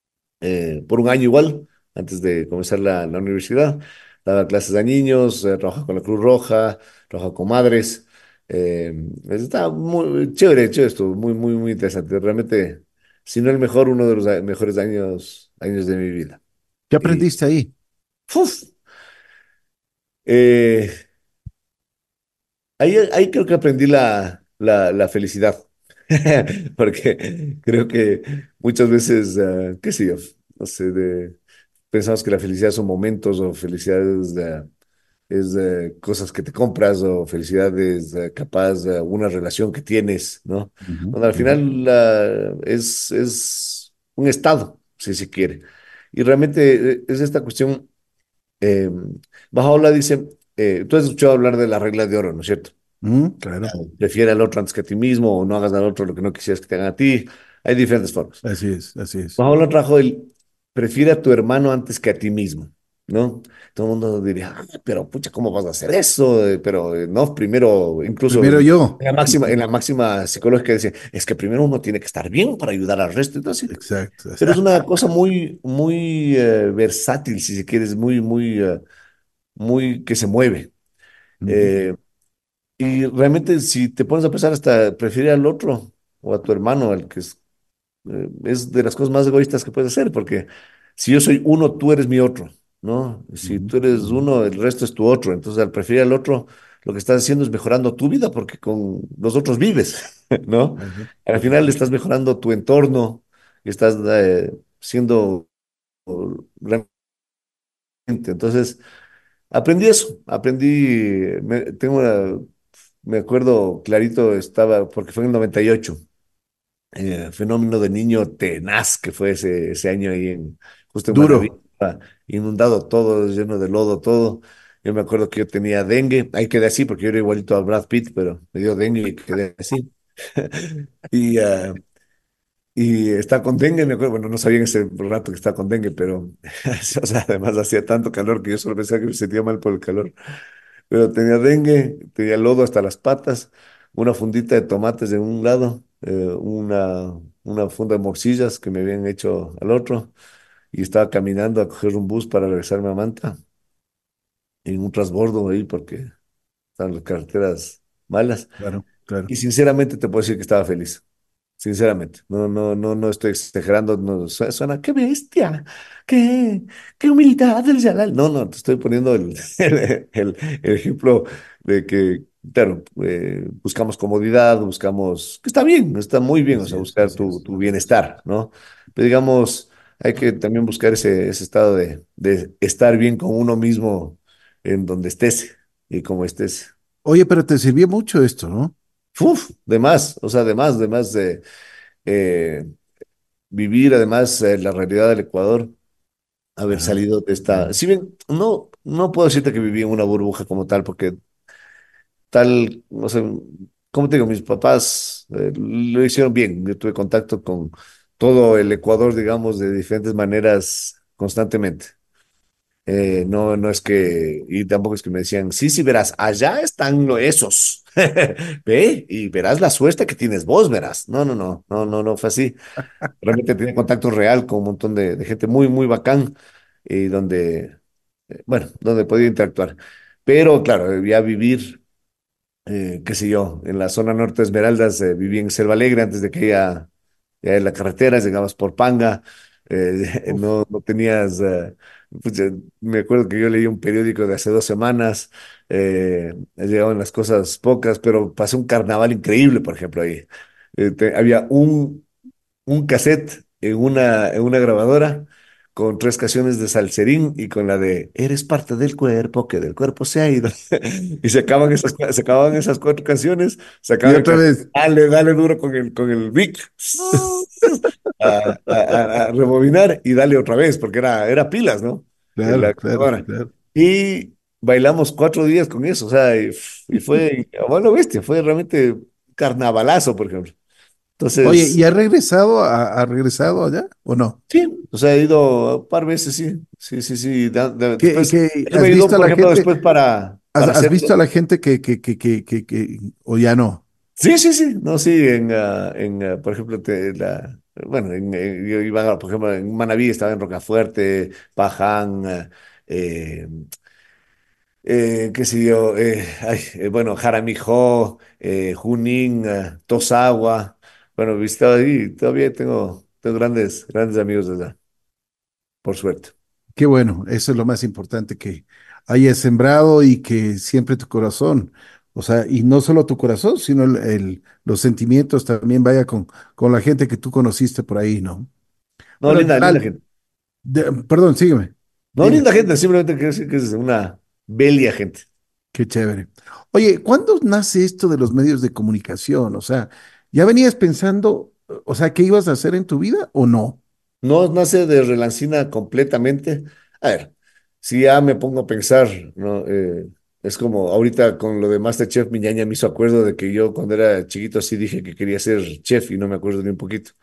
eh, por un año igual, antes de comenzar la, la universidad. Daba clases a niños, eh, trabajaba con la Cruz Roja, trabajaba con madres. Eh, estaba muy chévere, chévere, estuvo muy, muy, muy interesante. Realmente, si no el mejor, uno de los a- mejores años, años de mi vida. ¿Qué Y, aprendiste ahí? ¡fuf! Eh, ahí, ahí creo que aprendí la, la, la felicidad. Porque creo que muchas veces, ah, qué sé yo, no sé, de, pensamos que la felicidad son momentos o felicidad es, de, es de cosas que te compras o felicidad es de, capaz de una relación que tienes, ¿no? Ujú, Bueno, al ujú. final la- es, es un estado, si se quiere. Y realmente eh, es esta cuestión, eh, Bajaola dice, eh, tú has escuchado hablar de la regla de oro, ¿no es cierto? Mm, claro, Prefiere al otro antes que a ti mismo o no hagas al otro lo que no quisieras que te hagan a ti. Hay diferentes formas. así es, así es. Pablo trajo el, prefiere a tu hermano antes que a ti mismo, ¿no? Todo el mundo diría, "Ah, pero pucha, ¿cómo vas a hacer eso? Eh, Pero eh, no, primero, incluso Primero en yo. la máxima, en la máxima psicológica dice, es que primero uno tiene que estar bien para ayudar al resto. Entonces, sí, Exacto. pero es una cosa muy, muy eh, versátil, si se quiere, es muy, muy, eh, muy que se mueve. Ujú. Eh, y realmente, si te pones a pensar, hasta prefiere al otro o a tu hermano, al que es eh, es de las cosas más egoístas que puedes hacer, porque si yo soy uno, tú eres mi otro. ¿no? Si Ujú, tú eres ujú. uno, el resto es tu otro. Entonces, al preferir al otro, lo que estás haciendo es mejorando tu vida porque con los otros vives, ¿no? Ajá, Al final ajá. estás mejorando tu entorno, estás eh, siendo realmente. Entonces, aprendí eso, aprendí, me, tengo una- me acuerdo clarito, estaba, porque fue en el noventa y ocho, eh, fenómeno de niño tenaz que fue ese, ese año ahí en, justo en Manaví, Duro, estaba inundado todo, lleno de lodo, todo. Yo me acuerdo que yo tenía dengue, ahí quedé así porque yo era igualito a Brad Pitt, pero me dio dengue y quedé así. Y, ah, y estaba con dengue, me acuerdo, bueno, no sabía en ese rato que estaba con dengue, pero, o sea, además hacía tanto calor que yo solo pensaba que me sentía mal por el calor. Pero tenía dengue, tenía lodo hasta las patas, una fundita de tomates en un lado, eh, una, una funda de morcillas que me habían hecho al otro, y estaba caminando a coger un bus para regresarme a Manta, en un transbordo ahí porque estaban las carreteras malas. claro, claro. Y sinceramente te puedo decir que estaba feliz. Sinceramente, no, no, no, no estoy exagerando, no, su- suena, qué bestia, qué, qué humildad del Yalal. No, no, te estoy poniendo el, el, el- el ejemplo de que, claro, eh, buscamos comodidad, buscamos, que está bien, está muy bien, o Así sea, es, buscar así tu, es, tu así es. bienestar, ¿no? Pero digamos, hay que también buscar ese, ese estado de, de estar bien con uno mismo en donde estés y como estés. Oye, pero te sirvió mucho esto, ¿no? Uf, de más, o sea, de más, de más de eh, vivir además eh, la realidad del Ecuador, haber Ajá. salido de esta, Ajá. si bien no, no puedo decirte que viví en una burbuja como tal, porque tal, no sé, como te digo, mis papás eh, lo hicieron bien, yo tuve contacto con todo el Ecuador, digamos, de diferentes maneras constantemente. Eh, no, no es que, y tampoco es que me decían, sí, sí, verás, allá están lo- esos. Ve y verás la suerte que tienes vos, verás. No, no, no, no, no, no fue así. Realmente tenía contacto real con un montón de, de gente muy, muy bacán y donde, eh, bueno, donde podía interactuar. Pero claro, ya vivir, eh, qué sé yo, en la zona norte de Esmeraldas, eh, viví en Selva Alegre antes de que ya, ya en la carretera, llegabas por Panga, eh, Uf, no, no tenías, eh, pues, eh, me acuerdo que yo leí un periódico de hace dos semanas, eh, llegaban las cosas pocas, pero pasé un carnaval increíble, por ejemplo, ahí. Eh, te- había un un cassette en una, en una grabadora con tres canciones de Salserín y con la de Eres parte del cuerpo, que del cuerpo se ha ido. Y se acaban esas, se acababan esas cuatro canciones, se y acaban el otra cassette. vez. Dale, dale duro con el, con el Vic. A, a- a- a rebobinar y dale otra vez, porque era, era pilas, ¿no? En Claro, la claro, grabadora. claro. Y bailamos cuatro días con eso, o sea, y, y fue, bueno, bestia, fue realmente carnavalazo, por ejemplo. Oye, ¿y Entonces, ha regresado a, ha regresado allá o no? sí, o sea, he ido un par veces, sí, sí, sí, sí. da- da- ¿Qué, después, qué- eso me has ayudó, visto a por la ejemplo, gente? después para, ¿Has, para has hacer. visto a la gente que, que, que, que, que, que- o ya no? Sí, sí, sí, no, sí, en, ah, en ah, por ejemplo, te- la, bueno, en, en- yo iba, por ejemplo, en Manaví, estaba en Rocafuerte, Paján, ah, eh, eh, qué sé yo, eh, ay, eh, bueno, Jaramijó, eh, Junín, ah, Tosagua, bueno, visitado ahí, todavía tengo, tengo grandes, grandes amigos de allá, por suerte. Qué bueno, eso es lo más importante, que hayas sembrado y que siempre tu corazón, o sea, y no solo tu corazón, sino el, el- los sentimientos también vaya con, con la gente que tú conociste por ahí, ¿no? No, Bueno, linda, linda Yalal, gente. de- perdón, sígueme, No, dime, linda gente, simplemente quiero decir que es una belia gente. qué chévere. Oye, ¿cuándo nace esto de los medios de comunicación? O sea, ¿ya venías pensando, o sea, qué ibas a hacer en tu vida o no? No nace de Relancina completamente. A ver, si ya me pongo a pensar, ¿no? Eh, es como ahorita con lo de MasterChef, mi ñaña me hizo acuerdo de que yo cuando era chiquito sí dije que quería ser chef y no me acuerdo ni un poquito.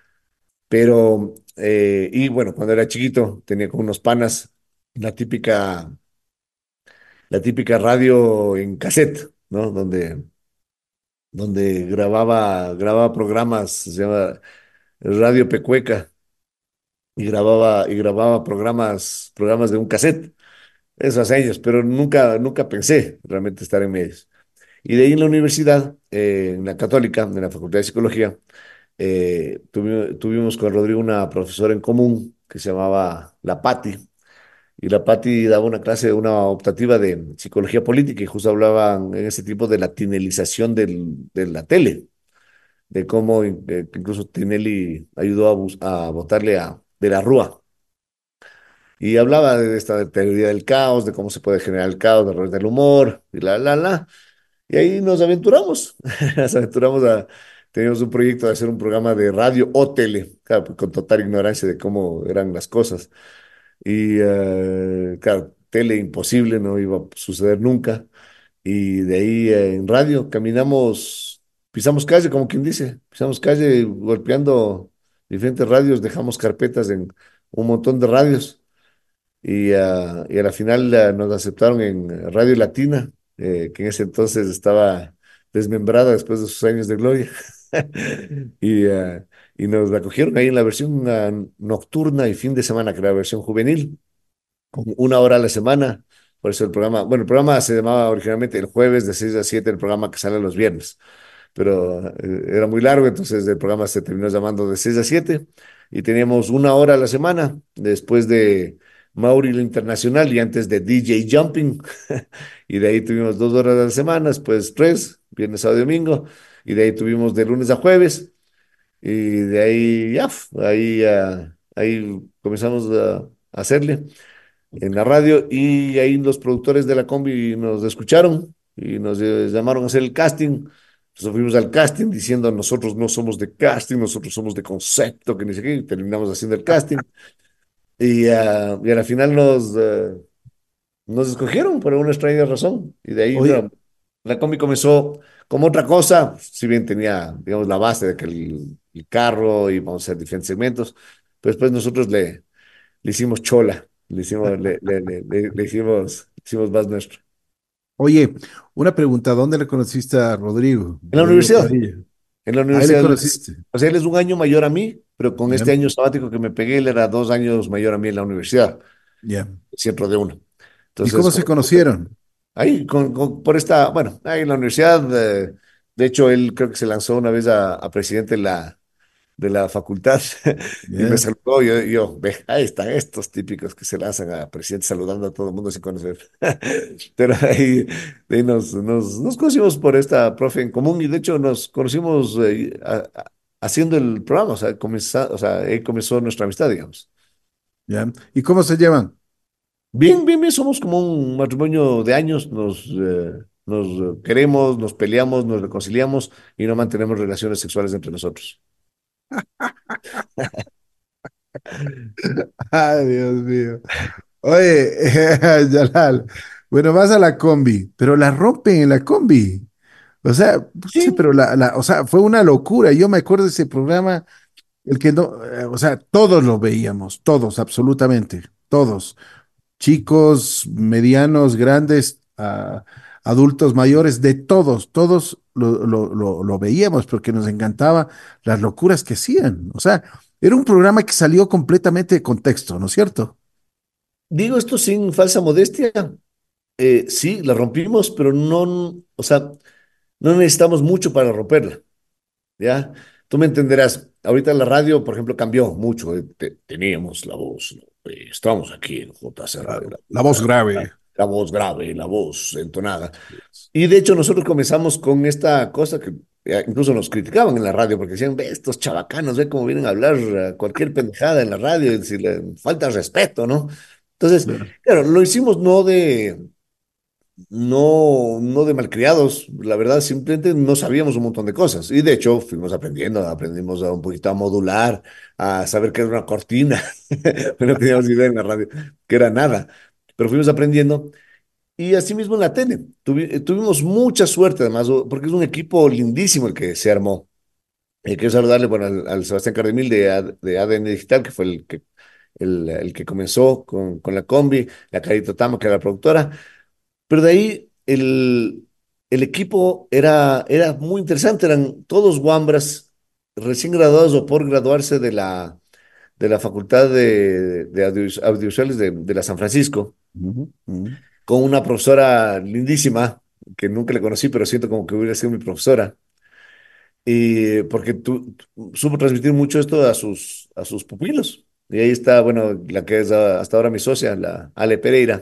Pero, eh, y bueno, cuando era chiquito tenía con unos panas la típica, la típica radio en cassette, ¿no? Donde, donde grababa, grababa programas, se llama Radio Pecueca y grababa, y grababa programas, programas de un cassette, eso hace años, pero nunca, nunca pensé realmente estar en medios. Y de ahí en la universidad, eh, en la Católica, en la Facultad de Psicología, eh, tuvi- tuvimos con Rodrigo una profesora en común que se llamaba La Patti, y la Patti daba una clase, una optativa de psicología política y justo hablaban en ese tipo de la tinelización del, de la tele, de cómo eh, que incluso Tinelli ayudó a, bus- a votarle a De la Rúa. Y hablaba de esta teoría del caos, de cómo se puede generar el caos a través del humor, y la, la, la. Y ahí nos aventuramos, nos aventuramos a, teníamos un proyecto de hacer un programa de radio o tele, claro, pues, con total ignorancia de cómo eran las cosas. Y eh, claro, tele imposible, no iba a suceder nunca. Y de ahí eh, en radio caminamos, pisamos calle, como quien dice, pisamos calle golpeando diferentes radios, dejamos carpetas en un montón de radios y, ah, y a la final ah, nos aceptaron en Radio Latina, eh, que en ese entonces estaba desmembrada después de sus años de gloria. Y, ah, y nos acogieron ahí en la versión ah, nocturna y fin de semana, que era la versión juvenil, con una hora a la semana. Por eso el programa, bueno, el programa se llamaba originalmente el jueves de seis a siete, el programa que sale los viernes, pero eh, era muy largo, entonces el programa se terminó llamando de seis a siete y teníamos una hora a la semana después de Mauri lo Internacional y antes de D J Jumping. Y de ahí tuvimos dos horas a la semana, después tres, viernes, sábado y domingo, y de ahí tuvimos de lunes a jueves, y de ahí ya, ahí, ah, ahí comenzamos a, a hacerle en la radio y ahí los productores de la combi nos escucharon y nos eh, llamaron a hacer el casting. Entonces fuimos al casting diciendo nosotros no somos de casting, nosotros somos de concepto, que ni sé qué, y terminamos haciendo el casting. Y, ah, y a la final nos, eh, nos escogieron por una extraña razón. Y de ahí Oye, no, la combi comenzó como otra cosa, si bien tenía, digamos, la base de que el, el carro y vamos a hacer diferentes segmentos, pero después nosotros le, le hicimos chola, le hicimos, le, le, le, le- le hicimos, hicimos más nuestro. oye, una pregunta, ¿dónde le conociste a Rodrigo? En la Rodrigo universidad, Padilla. en la Ahí le universidad, él es- conociste. o sea, él es un año mayor a mí, pero con Ya, este año sabático que me pegué, él era dos años mayor a mí en la universidad, ya. centro de uno. ¿Y Entonces, cómo se como- conocieron? ahí, con, con- por esta, bueno, ahí en la universidad, eh, de hecho, él creo que se lanzó una vez a, a presidente de la, de la facultad y me Ya. saludó. Yo, yo, ve, ahí están estos típicos que se lanzan a presidente saludando a todo el mundo sin conocer. Pero ahí, de ahí nos, nos, nos conocimos por esta profe en común y de hecho nos conocimos eh, a- a- haciendo el programa, o sea, comenzó, o sea, ahí comenzó nuestra amistad, digamos. Ya. ¿Y cómo se llevan? Bien, bien, bien, somos como un matrimonio de años, nos, eh, nos eh, queremos, nos peleamos, nos reconciliamos y no mantenemos relaciones sexuales entre nosotros. Ay, Dios mío. Oye, Yalal, bueno, vas a la combi, pero la rompen en la combi. O sea, pucha, Sí, pero la, la, o sea, fue una locura. Yo me acuerdo de ese programa, el que no, eh, o sea, todos lo veíamos, todos, absolutamente, todos. Chicos, medianos, grandes, ah, adultos mayores, de todos, todos lo, lo, lo, lo veíamos porque nos encantaba las locuras que hacían. O sea, era un programa que salió completamente de contexto, ¿no es cierto? digo esto sin falsa modestia. Eh, sí, la rompimos, pero no, o sea, no necesitamos mucho para romperla, ¿ya? Tú me entenderás. Ahorita la radio, por ejemplo, cambió mucho. eh, te- teníamos la voz, ¿no? Eh, estamos aquí en J C Radio, Claro, la, la voz la- la- grave. la voz grave, la voz entonada. Y de hecho nosotros comenzamos con esta cosa que eh, incluso nos criticaban en la radio porque decían, ve estos chavacanos, ve cómo vienen a hablar eh, cualquier pendejada en la radio y si le falta respeto, ¿no? Entonces, Claro. claro, lo hicimos no de, no, no de malcriados, la verdad, simplemente no sabíamos un montón de cosas. Y de hecho fuimos aprendiendo, aprendimos a un poquito a modular, a saber qué era una cortina, pero no teníamos idea en la radio, que era nada. Pero fuimos aprendiendo y así mismo en la tele. Tuvi- eh, tuvimos mucha suerte además, o- porque es un equipo lindísimo el que se armó. Eh, quiero saludarle, bueno, al, al Sebastián Cardemil de, A- de A D N Digital, que fue el que, el, el que comenzó con, con la combi, la Carito Tama, que era la productora. Pero de ahí el, el equipo era, era muy interesante, eran todos guambras recién graduados o por graduarse de la, de la Facultad de, de Audios- Audiovisuales de, de la San Francisco, Ujú, ujú. con una profesora lindísima, que nunca le conocí, pero siento como que hubiera sido mi profesora, y porque tú, supo transmitir mucho esto a sus, a sus pupilos. Y ahí está, bueno, la que es ah, hasta ahora mi socia, la Ale Pereira.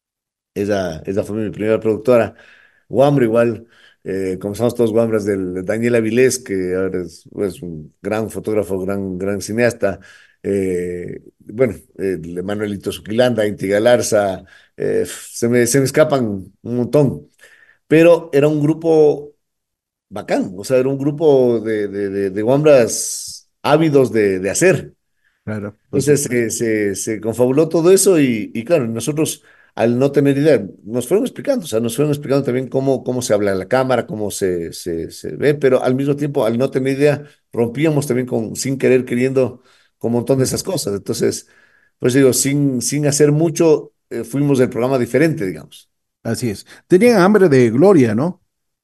Esa, esa fue mi primera productora. Wambra igual, eh, comenzamos todos Wambras del Daniel Avilés, que ahora es, es un gran fotógrafo, gran, gran cineasta. Eh, bueno, eh, Manuelito Zuquilanda, Inti Galarza, eh, se me, se me escapan un montón. Pero era un grupo bacán, o sea, era un grupo de, de, de, de Wambras ávidos de, de hacer. Claro, por Entonces se, supuesto. se, se confabuló todo eso y, y claro, nosotros al no tener idea, nos fueron explicando, o sea, nos fueron explicando también cómo, cómo se habla en la cámara, cómo se, se, se ve, pero al mismo tiempo, al no tener idea, rompíamos también con, sin querer, queriendo, con un montón de Ujú. esas cosas. Entonces, pues digo, sin, sin hacer mucho, eh, fuimos del programa diferente, digamos. Así es. Tenían hambre de gloria, ¿no?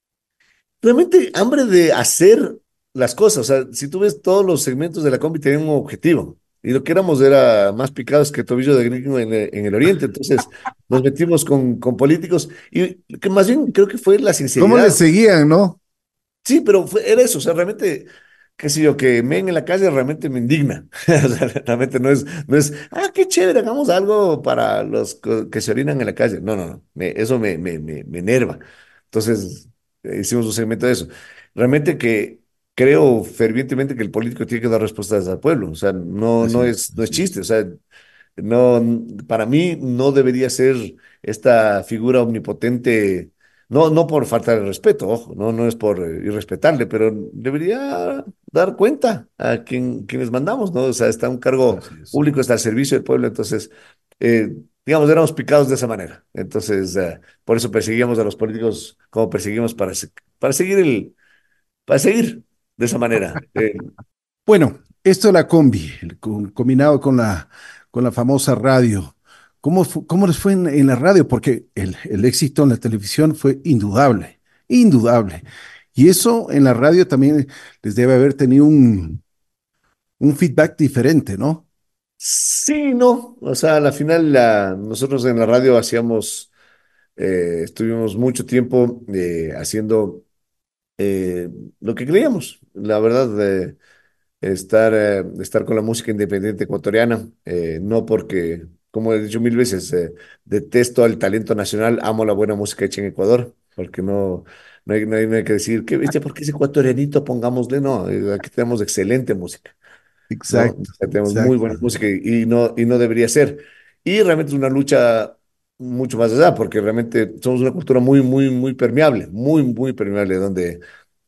Realmente hambre de hacer las cosas. O sea, si tú ves todos los segmentos de la combi tenían un objetivo. Y lo que éramos era más picados que tobillo de gringo en, el en el oriente. Entonces nos metimos con, con políticos y que más bien creo que fue la ¿Cómo les sinceridad. seguían, no? Sí, pero fue, era eso. O sea, realmente, qué sé yo, que me en la calle realmente me indigna. O sea, realmente no es, no es, ah, qué chévere, hagamos algo para los co- que se orinan en la calle. No, no, no. Me- eso me, me, me, me enerva. Entonces, eh, hicimos un segmento de eso. Realmente que creo fervientemente que el político tiene que dar respuestas al pueblo. O sea, no, Así no es, es, no es así chiste. es. O sea, no, para mí no debería ser esta figura omnipotente, no, no por falta de respeto, ojo, no, no es por eh, irrespetarle, pero debería dar cuenta a quien, quienes mandamos, ¿no? O sea, está un cargo Así es. público, está al servicio del pueblo, entonces, eh, digamos, éramos picados de esa manera. Entonces, eh, por eso perseguíamos a los políticos como perseguimos para, se- para seguir el, para seguir de esa manera. Eh, Bueno, esto de la combi, el co- combinado con la, con la famosa radio. ¿Cómo, fu- cómo les fue en, en la radio? Porque el, el éxito en la televisión fue indudable, indudable. Y eso en la radio también les debe haber tenido un, un feedback diferente, ¿no? sí, no, o sea, a la final la, nosotros en la radio hacíamos eh, estuvimos mucho tiempo eh, haciendo eh, lo que creíamos, la verdad, de estar, eh, estar con la música independiente ecuatoriana, eh, no porque, como he dicho mil veces, eh, detesto al talento nacional, amo la buena música hecha en Ecuador, porque no, no hay, no hay, no hay que decir, ¿qué bestia? ¿Por qué es ecuatorianito? Pongámosle, no, eh, aquí tenemos excelente música. ¿No? Exacto, Tenemos muy exacto. buena música y, y no, y no debería ser. Y realmente es una lucha mucho más allá, porque realmente somos una cultura muy, muy, muy permeable, muy, muy permeable, donde,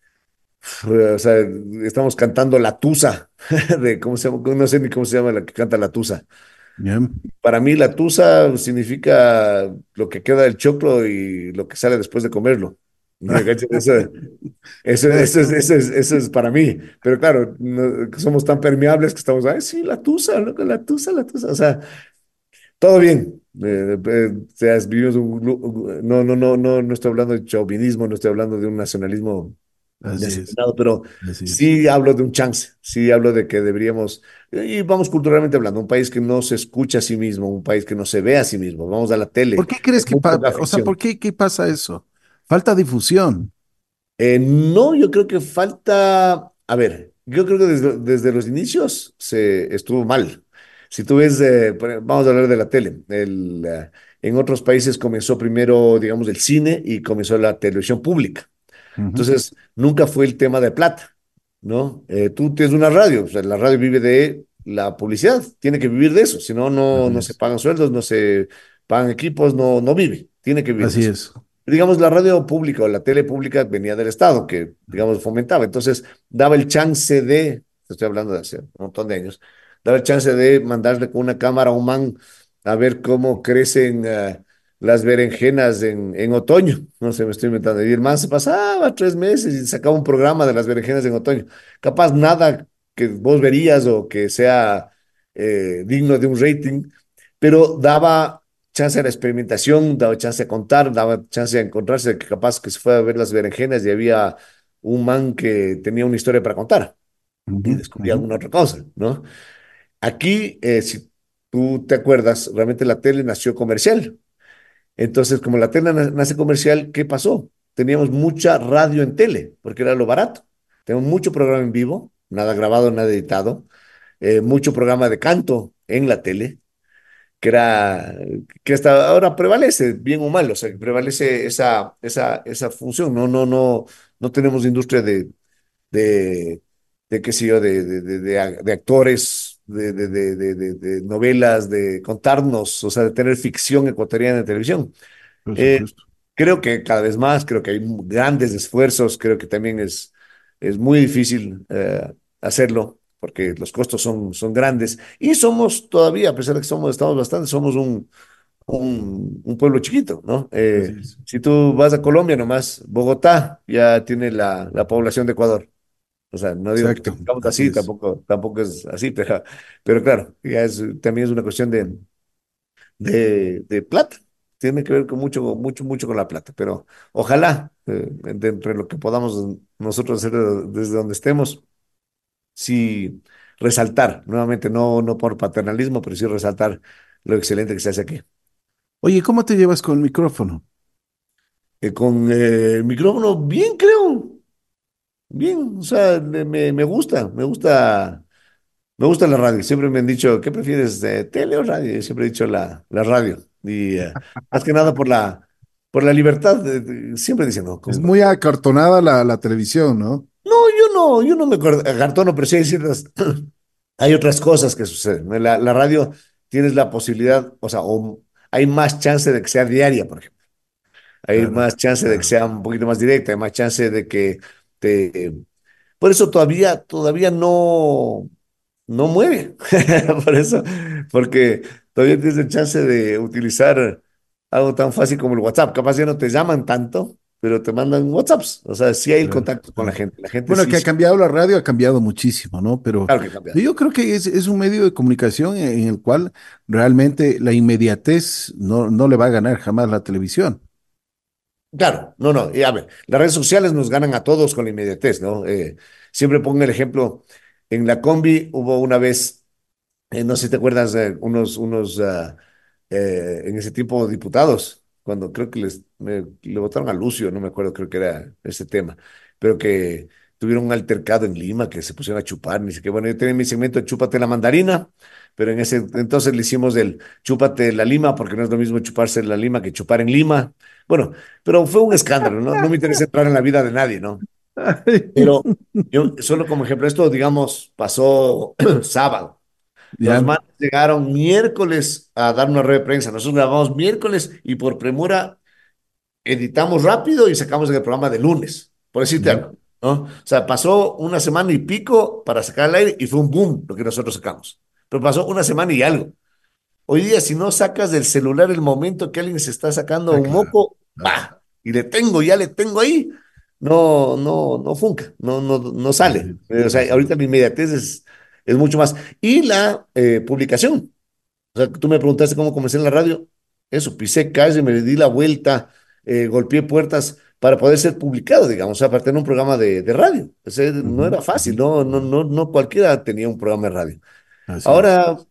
o sea, estamos cantando la tusa, de cómo se llama, no sé ni cómo se llama la que canta la tusa. Bien. Para mí la tusa significa lo que queda del choclo y lo que sale después de comerlo. ¿Me cachas? Eso, eso, eso es, eso es, eso es para mí. Pero claro, no- somos tan permeables que estamos, ay, sí, la tusa, loco, la tusa, la tusa. O sea, todo bien. Eh, eh, o sea, vivimos un lu- no, no, no, no, no estoy hablando de chauvinismo, no estoy hablando de un nacionalismo Así es, desenfrenado, pero así es. sí hablo de un chance, sí hablo de que deberíamos, y vamos culturalmente hablando, un país que no se escucha a sí mismo, un país que no se ve a sí mismo, vamos a la ¿Por tele, qué crees es que muy pasa? poca O sea, ¿por ficción. qué, qué pasa eso? Falta difusión. Eh, no, yo creo que falta, a ver, yo creo que desde, desde los inicios se estuvo mal. Si tú ves, eh, por- vamos a hablar de la tele, el, eh, en otros países comenzó primero, digamos, el cine y comenzó la televisión pública. Ujú. Entonces, nunca fue el tema de plata, ¿no? Eh, tú tienes una radio, o sea, la radio vive de la publicidad, tiene que vivir de eso, si no, no, Así no se es, pagan sueldos, no se pagan equipos, no, no vive, tiene que vivir de así eso. es. Digamos, la radio pública o la tele pública venía del Estado, que, digamos, fomentaba, entonces daba el chance de, estoy hablando de hace un montón de años, daba el chance de mandarle con una cámara a un man a ver cómo crecen uh, las berenjenas en, en otoño, no sé, me estoy inventando, y el man se pasaba tres meses y sacaba un programa de las berenjenas en otoño, capaz nada que vos verías o que sea eh, digno de un rating, pero daba chance a la experimentación, daba chance a contar, daba chance a encontrarse, que capaz que se fue a ver las berenjenas y había un man que tenía una historia para contar y Ujú, descubría ujú. alguna otra cosa, ¿no? Aquí, eh, si tú te acuerdas, realmente la tele nació comercial. Entonces, como la tele na- nace comercial, ¿qué pasó? Teníamos mucha radio en tele, porque era lo barato. Tenemos mucho programa en vivo, nada grabado, nada editado, eh, mucho programa de canto en la tele, que era, que hasta ahora prevalece, bien o mal, o sea, que prevalece esa, esa, esa función. No, no, no, no tenemos industria de, de, de qué sé yo, de, de, de, de a- de actores, de, de, de, de, de- de novelas, de contarnos, o sea, de tener ficción ecuatoriana en televisión. Por Eh, supuesto. Creo que cada vez más, creo que hay grandes esfuerzos, creo que también es, es muy difícil eh, hacerlo porque los costos son, son grandes y somos todavía, a pesar de que somos, estamos bastante, somos un, un, un pueblo chiquito, ¿no? Así Eh, es. si tú vas a Colombia nomás, Bogotá ya tiene la, la población de Ecuador. O sea, no digo que Exacto, tengamos así así, es. tampoco, tampoco es así, pero, pero claro, ya es, también es una cuestión de, de, de plata. Tiene que ver con mucho, mucho, mucho con la plata, pero ojalá, eh, dentro de lo que podamos nosotros hacer desde donde estemos, sí resaltar, nuevamente, no, no por paternalismo, pero sí resaltar lo excelente que se hace aquí. Oye, ¿cómo te llevas con el micrófono? Eh, con eh, el micrófono, bien creo, bien, o sea, me, me me gusta, me gusta. Me gusta la radio. Siempre me han dicho, ¿qué prefieres, de tele o radio? Yo siempre he dicho la, la radio. Y eh, más que nada por la, por la libertad. de- de- siempre dicen, no, Es con- muy acartonada la, la televisión, ¿no? no, yo no, yo no me acuerdo, cartono, pero sí hay ciertas, hay otras cosas que suceden. ¿No? La, la radio tienes la posibilidad, o sea, o hay más chance de que sea diaria, por ejemplo. Hay Claro, más chance de que claro. sea un poquito más directa, hay más chance de que te... Por eso todavía, todavía no. No mueve. Por eso, porque todavía tienes el chance de utilizar algo tan fácil como el WhatsApp. Capaz ya no te llaman tanto, pero te mandan WhatsApps. O sea, sí hay el Claro, contacto con la claro. gente. La gente Bueno, sí, que ha sí, cambiado la radio, ha cambiado muchísimo, ¿no? Pero claro que cambia. yo creo que es, es un medio de comunicación en, en el cual realmente la inmediatez no, no le va a ganar jamás la televisión. Claro, no, no. Y a ver, las redes sociales nos ganan a todos con la inmediatez, ¿no? Eh, siempre pongo el ejemplo. En la combi hubo una vez. Eh, no sé si te acuerdas de unos, unos ah, eh, en ese tiempo diputados, cuando creo que les me- le votaron a Lucio, no me acuerdo, creo que era ese tema, pero que tuvieron un altercado en Lima, que se pusieron a chupar, ni sé qué. Bueno, yo tenía mi segmento de Chúpate la mandarina, pero en ese entonces le hicimos el Chúpate la lima, porque no es lo mismo chuparse la lima que chupar en Lima. Bueno, pero fue un escándalo, ¿no? No me interesa entrar en la vida de nadie, ¿no? Pero yo, solo como ejemplo, esto, digamos, pasó sábado. Los ¿Ya? manes llegaron miércoles a dar una rueda de prensa. Nosotros grabamos miércoles y por premura editamos rápido y sacamos el programa de lunes, por decirte ¿Ya? algo, ¿no? O sea, pasó una semana y pico para sacar al aire y fue un boom lo que nosotros sacamos. Pero pasó una semana y algo. Hoy día, si no sacas del celular el momento que alguien se está sacando Ah, un claro, moco, claro. va, y le tengo, ya le tengo ahí, no, no, no funca, no, no, no Así sale. es, Eh, O sea, así ahorita es. la inmediatez es, es mucho más. Y la eh, publicación. O sea, tú me preguntaste cómo comencé en la radio. Eso, pisé calle, me di la vuelta, eh, golpeé puertas para poder ser publicado, digamos, o sea, para tener un programa de, de radio. O sea, no Ujú, era fácil, ujú, no, no, ujú. no, no cualquiera tenía un programa de radio. Así es. Ahora,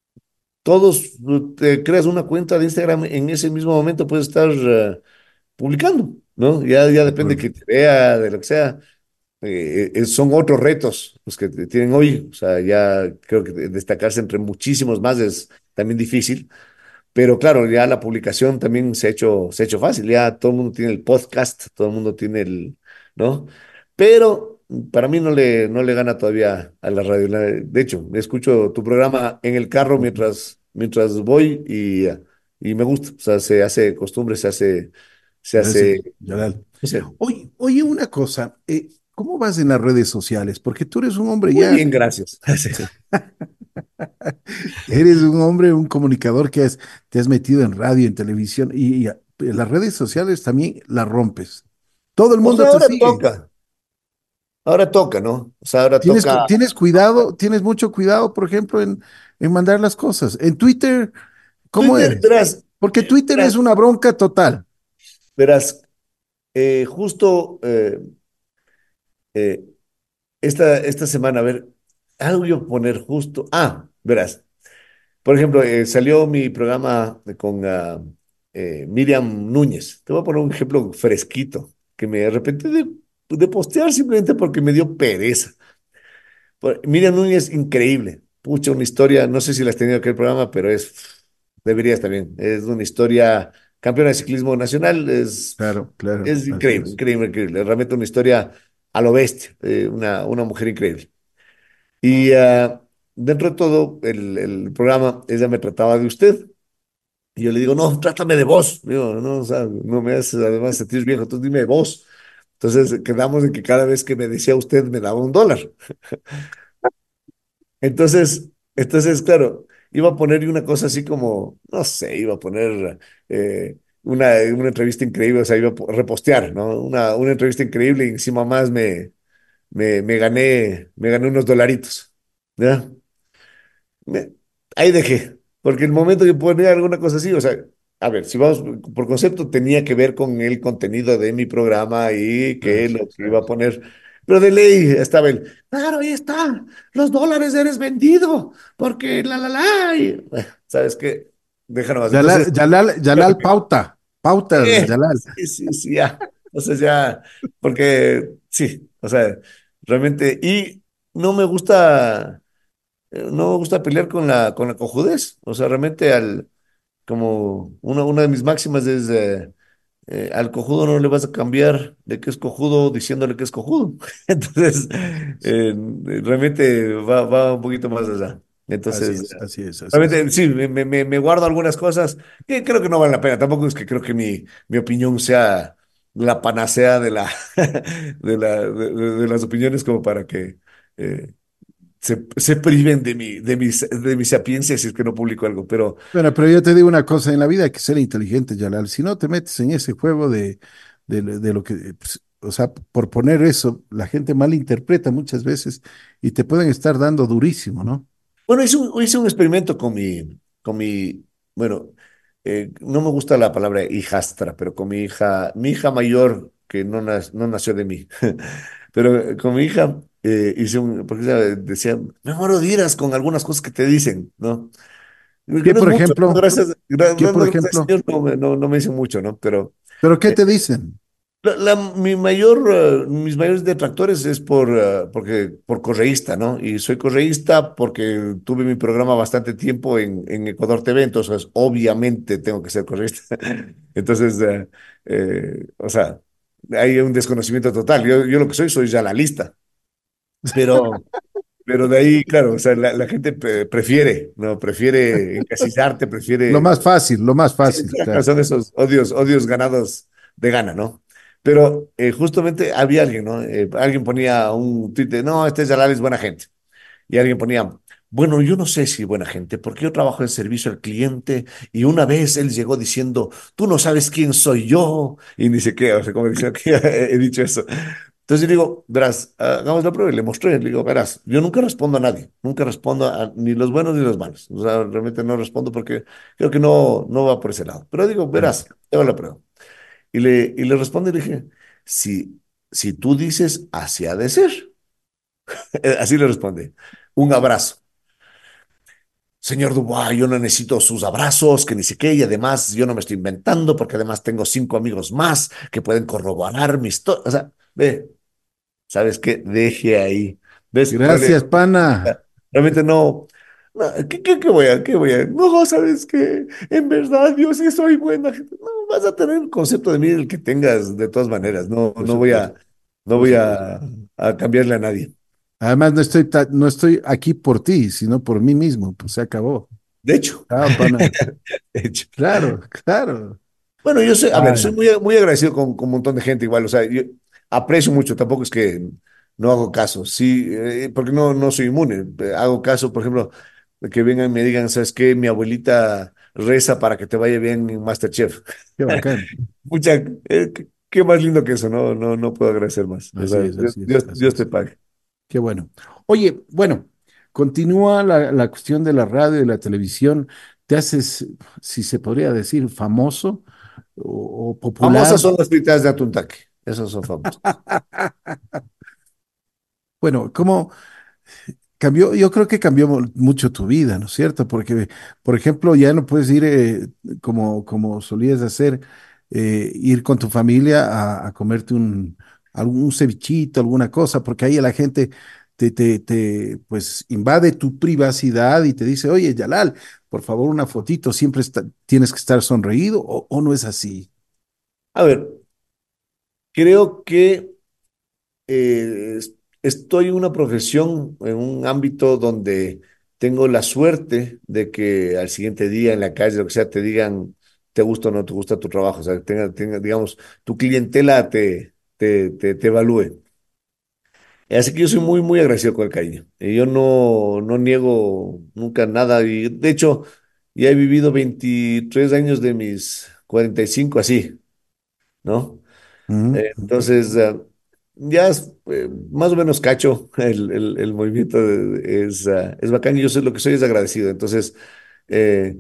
todos uh, te creas una cuenta de Instagram, en ese mismo momento puedes estar uh, publicando, ¿no? Ya, ya De depende acuerdo. que te vea, de lo que sea. Eh, eh, son otros retos los que te tienen hoy. O sea, ya creo que destacarse entre muchísimos más es también difícil. Pero claro, ya la publicación también se ha hecho, se ha hecho fácil, ya todo el mundo tiene el podcast, todo el mundo tiene el, ¿no? Pero para mí no le, no le gana todavía a la radio. La- De hecho, escucho tu programa en el carro Ujú. mientras, mientras voy y, y me gusta, o sea, se hace costumbre, se hace, se Gracias, hace, Yadal. no sé, Oye, oye, una cosa, eh, ¿cómo vas en las redes sociales? Porque tú eres un hombre muy ya, bien, gracias. eres un hombre, un comunicador que has, te has metido en radio, en televisión y, y a- en las redes sociales también las rompes. Todo el O mundo sea, te ahora sigue. toca, ahora toca, ¿no? O sea, ahora Tienes, cu- toca, tienes cuidado, tienes mucho cuidado, por ejemplo, en, en mandar las cosas. En Twitter, ¿cómo Twitter, eres? verás, Porque eh, Twitter es verás, una bronca total. verás, eh, justo eh, eh, esta, esta semana, a ver, algo yo poner justo. Ah, verás. Por ejemplo, eh, salió mi programa de- con ah, eh, Miriam Núñez. Te voy a poner un ejemplo fresquito que me arrepentí de, de postear simplemente porque me dio pereza. Por- Miriam Núñez, increíble. pucha, una historia, no sé si la has tenido aquel programa, pero es, deberías también, es una historia campeona de ciclismo nacional, es, Claro, claro, es así increíble, es. increíble, increíble, realmente una historia a lo bestia, eh, una, una mujer increíble. Y ah, dentro de todo, el, el programa, ella me trataba de usted. Y yo le digo, no, trátame de vos. Digo, no, o sea, no me haces además sentir viejo, entonces dime de vos. Entonces quedamos en que cada vez que me decía usted me daba un dólar. Entonces, entonces, claro, iba a poner una cosa así como, no sé, iba a poner eh, una, una entrevista increíble, o sea, iba a po- repostear, ¿no? Una, una entrevista increíble y encima más me, me, me gané, me gané unos dolaritos. ¿Ya? Me- ahí dejé, porque el momento que ponía alguna cosa así, o sea, a ver, si vamos por concepto, tenía que ver con el contenido de mi programa y que Así lo es, que iba así a es. poner, pero de ley estaba el, claro, ahí está, los dólares eres vendido, porque la, la, la, y, bueno, ¿sabes qué? Déjanos. Yalal, Entonces, Yalal, Yalal pauta, pauta, eh, Yalal. sí, sí, sí, ya, entonces ya, porque sí, o sea, realmente, y no me gusta eh, no me gusta pelear con la, con la cojudez. O sea, realmente al, como una, una de mis máximas es, eh, eh, al cojudo no le vas a cambiar de que es cojudo diciéndole que es cojudo. Entonces, eh, realmente va, va un poquito más allá. Así Entonces, es, así es, así es. realmente sí, me, me, me me guardo algunas cosas que creo que no valen la pena. Tampoco es que creo que mi, mi opinión sea la panacea de la, de la, de, de- de las opiniones como para que eh, se, se priven de mi, de mis, de mi sapiencia si es que no publico algo, pero Bueno, pero yo te digo una cosa, en la vida hay que ser inteligente, Yalal. Si no te metes en ese juego de, de, lo de lo que, pues, o sea, por poner eso, la gente malinterpreta muchas veces y te pueden estar dando durísimo, ¿no? bueno, hice un, hice un experimento con mi, con mi, bueno, eh, no me gusta la palabra hijastra, pero con mi hija, mi hija mayor, que no, nas- no nació de mí, pero eh, con mi hija eh, hice un, porque ella decía, me muero de iras con algunas cosas que te dicen, ¿no? Que ¿Qué, no es por mucho, ¿no? ejemplo? Gracias, gra- ¿Qué, por dando gracias al ejemplo? Señor, no, me- no, no me dicen mucho, ¿no? Pero ¿Pero qué eh, te dicen? La, la- mi mayor, eh, mis mayores detractores es por, eh, porque, por correísta, ¿no? Y soy correísta porque tuve mi programa bastante tiempo en, en Ecuador T V, entonces obviamente tengo que ser correísta. Entonces, eh, eh, o sea, hay un desconocimiento total. Yo, yo lo que soy, soy ya la lista, pero, pero de ahí, claro, o sea, la, la gente pre- prefiere, ¿no? Prefiere encasillarte, Lo prefiere más fácil, lo más sí, fácil, claro, claro. son esos odios, odios ganados de gana, ¿no? Pero eh, justamente había alguien, ¿no? Eh, alguien ponía un tweet de, no, este Jalal es buena gente. Y alguien ponía, bueno, yo no sé si buena gente, porque yo trabajo en servicio al cliente y una vez él llegó diciendo, tú no sabes quién soy yo, y ni sé qué, o sea, como diciendo que he dicho eso. Entonces yo digo, verás, hagamos la prueba y le mostré, le digo, verás, yo nunca respondo a nadie, nunca respondo a ni los buenos ni los malos, o sea, realmente no respondo porque creo que no, no va por ese lado. Pero digo, Claro. verás, hago la prueba. Y le, y le respondo y le dije, si, si tú dices, así ha de ser. Así le responde, un abrazo. Señor Dubois, yo no necesito sus abrazos, que ni sé qué, y además yo no me estoy inventando, porque además tengo cinco amigos más que pueden corroborar mi historia. O sea, ve, ¿sabes qué? Deje ahí. ¿Ves? Reale- Gracias, pana. Realmente no. No, ¿qué, qué, qué voy a, qué voy a? No, ¿sabes qué? En verdad, yo sí soy buena gente. No, vas a tener el concepto de mí el que tengas de todas maneras. No, Por no voy supuesto, a, no por voy supuesto. a, a cambiarle a nadie. Además, no estoy, ta- no estoy aquí por ti, sino por mí mismo. Pues se acabó. De hecho, Chao, pana. de hecho. Claro, claro. Bueno, yo sé, a ver, soy Vaya, muy, muy agradecido con, con un montón de gente igual, o sea, yo aprecio mucho, tampoco es que no hago caso, sí, eh, porque no, no soy inmune, eh, hago caso, por ejemplo, de que vengan y me digan, ¿sabes qué? Mi abuelita reza para que te vaya bien en MasterChef. qué bacán. Mucha, eh, qué, qué más lindo que eso, no, no, no puedo agradecer más, o Así sea, es, Dios, así es, Dios, así Dios te es. pague. Qué bueno. Oye, bueno, continúa la, la cuestión de la radio y la televisión. ¿Te haces, si se podría decir, famoso o, o Famosas popular? son las fritas de Atuntaque, esas son famosas. Bueno, ¿cómo cambió? Yo creo que cambió mu- mucho tu vida, ¿no es cierto? Porque, por ejemplo, ya no puedes ir eh, como, como solías hacer, eh, ir con tu familia a, a comerte un, algún cevichito, alguna cosa, porque ahí la gente te, te, te, pues invade tu privacidad y te dice, oye, Yalal, por favor, una fotito, siempre está- tienes que estar sonreído o, o no es así. A ver, creo que eh, es- estoy en una profesión, en un ámbito donde tengo la suerte de que al siguiente día en la calle, lo que sea, te digan, te gusta o no te gusta tu trabajo, o sea, tenga, tenga, digamos, tu clientela te, te, te, te evalúe. Así que yo soy muy, muy agradecido con el cariño. Y yo no, no niego nunca nada. Y de hecho, ya he vivido veintitrés años de mis cuarenta y cinco así, ¿no? Ujú, Eh, ujú. entonces, eh, ya es, eh, más o menos cacho el, el, el movimiento de- es, ah, es bacán y yo sé lo que soy es agradecido. Entonces, eh,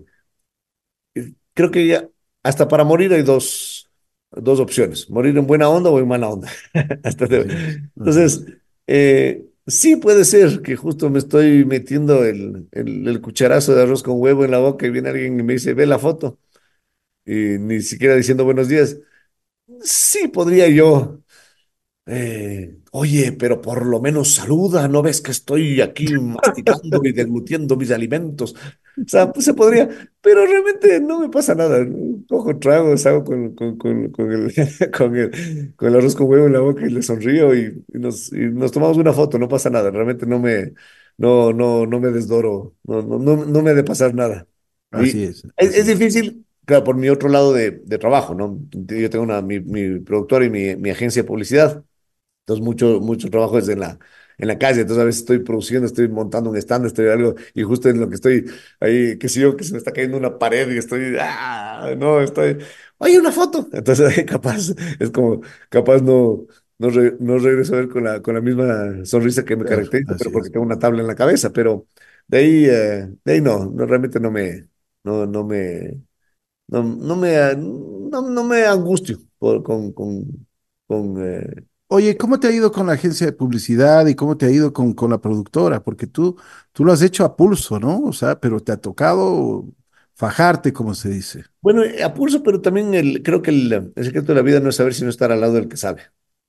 creo que ya hasta para morir hay dos, dos opciones, morir en buena onda o en mala onda. Hasta te- Así es, así Entonces, es. eh, sí puede ser que justo me estoy metiendo el, el, el cucharazo de arroz con huevo en la boca y viene alguien y me dice, ve la foto, y ni siquiera diciendo buenos días. Sí, podría yo. Eh, oye, pero por lo menos saluda, ¿no ves que estoy aquí masticando y deglutiendo mis alimentos? O sea, pues se podría, pero realmente no me pasa nada. Cojo tragos, hago con, con, con, con el, con el, con el arroz con huevo en la boca y le sonrío y, y nos, y nos tomamos una foto, no pasa nada. Realmente no me, no, no, no me desdoro, no, no, no, no me ha de pasar nada. Así Y es, es, es así es. difícil, claro, por mi otro lado de, de trabajo, ¿no? Yo tengo una, mi, mi productora y mi, mi agencia de publicidad. Entonces, mucho, mucho trabajo es en la, en la calle. Entonces, a veces estoy produciendo, estoy montando un stand, estoy algo, y justo en lo que estoy ahí, qué sé yo, que se me está cayendo una pared y estoy, ah, no, estoy, oye, una foto. Entonces, ahí capaz, es como, capaz no, no, re- no regreso a ver con la, con la misma sonrisa que me Claro, caracteriza, pero así porque es. tengo una tabla en la cabeza. Pero de ahí, eh, de ahí no, no, realmente no me, no, no me, no, no me, no, no me angustio por, con, con, con, eh, Oye, ¿cómo te ha ido con la agencia de publicidad y cómo te ha ido con, con la productora? Porque tú, tú lo has hecho a pulso, ¿no? O sea, pero te ha tocado fajarte, como se dice. Bueno, eh, a pulso, pero también el, creo que el, el secreto de la vida no es saber sino estar al lado del que sabe.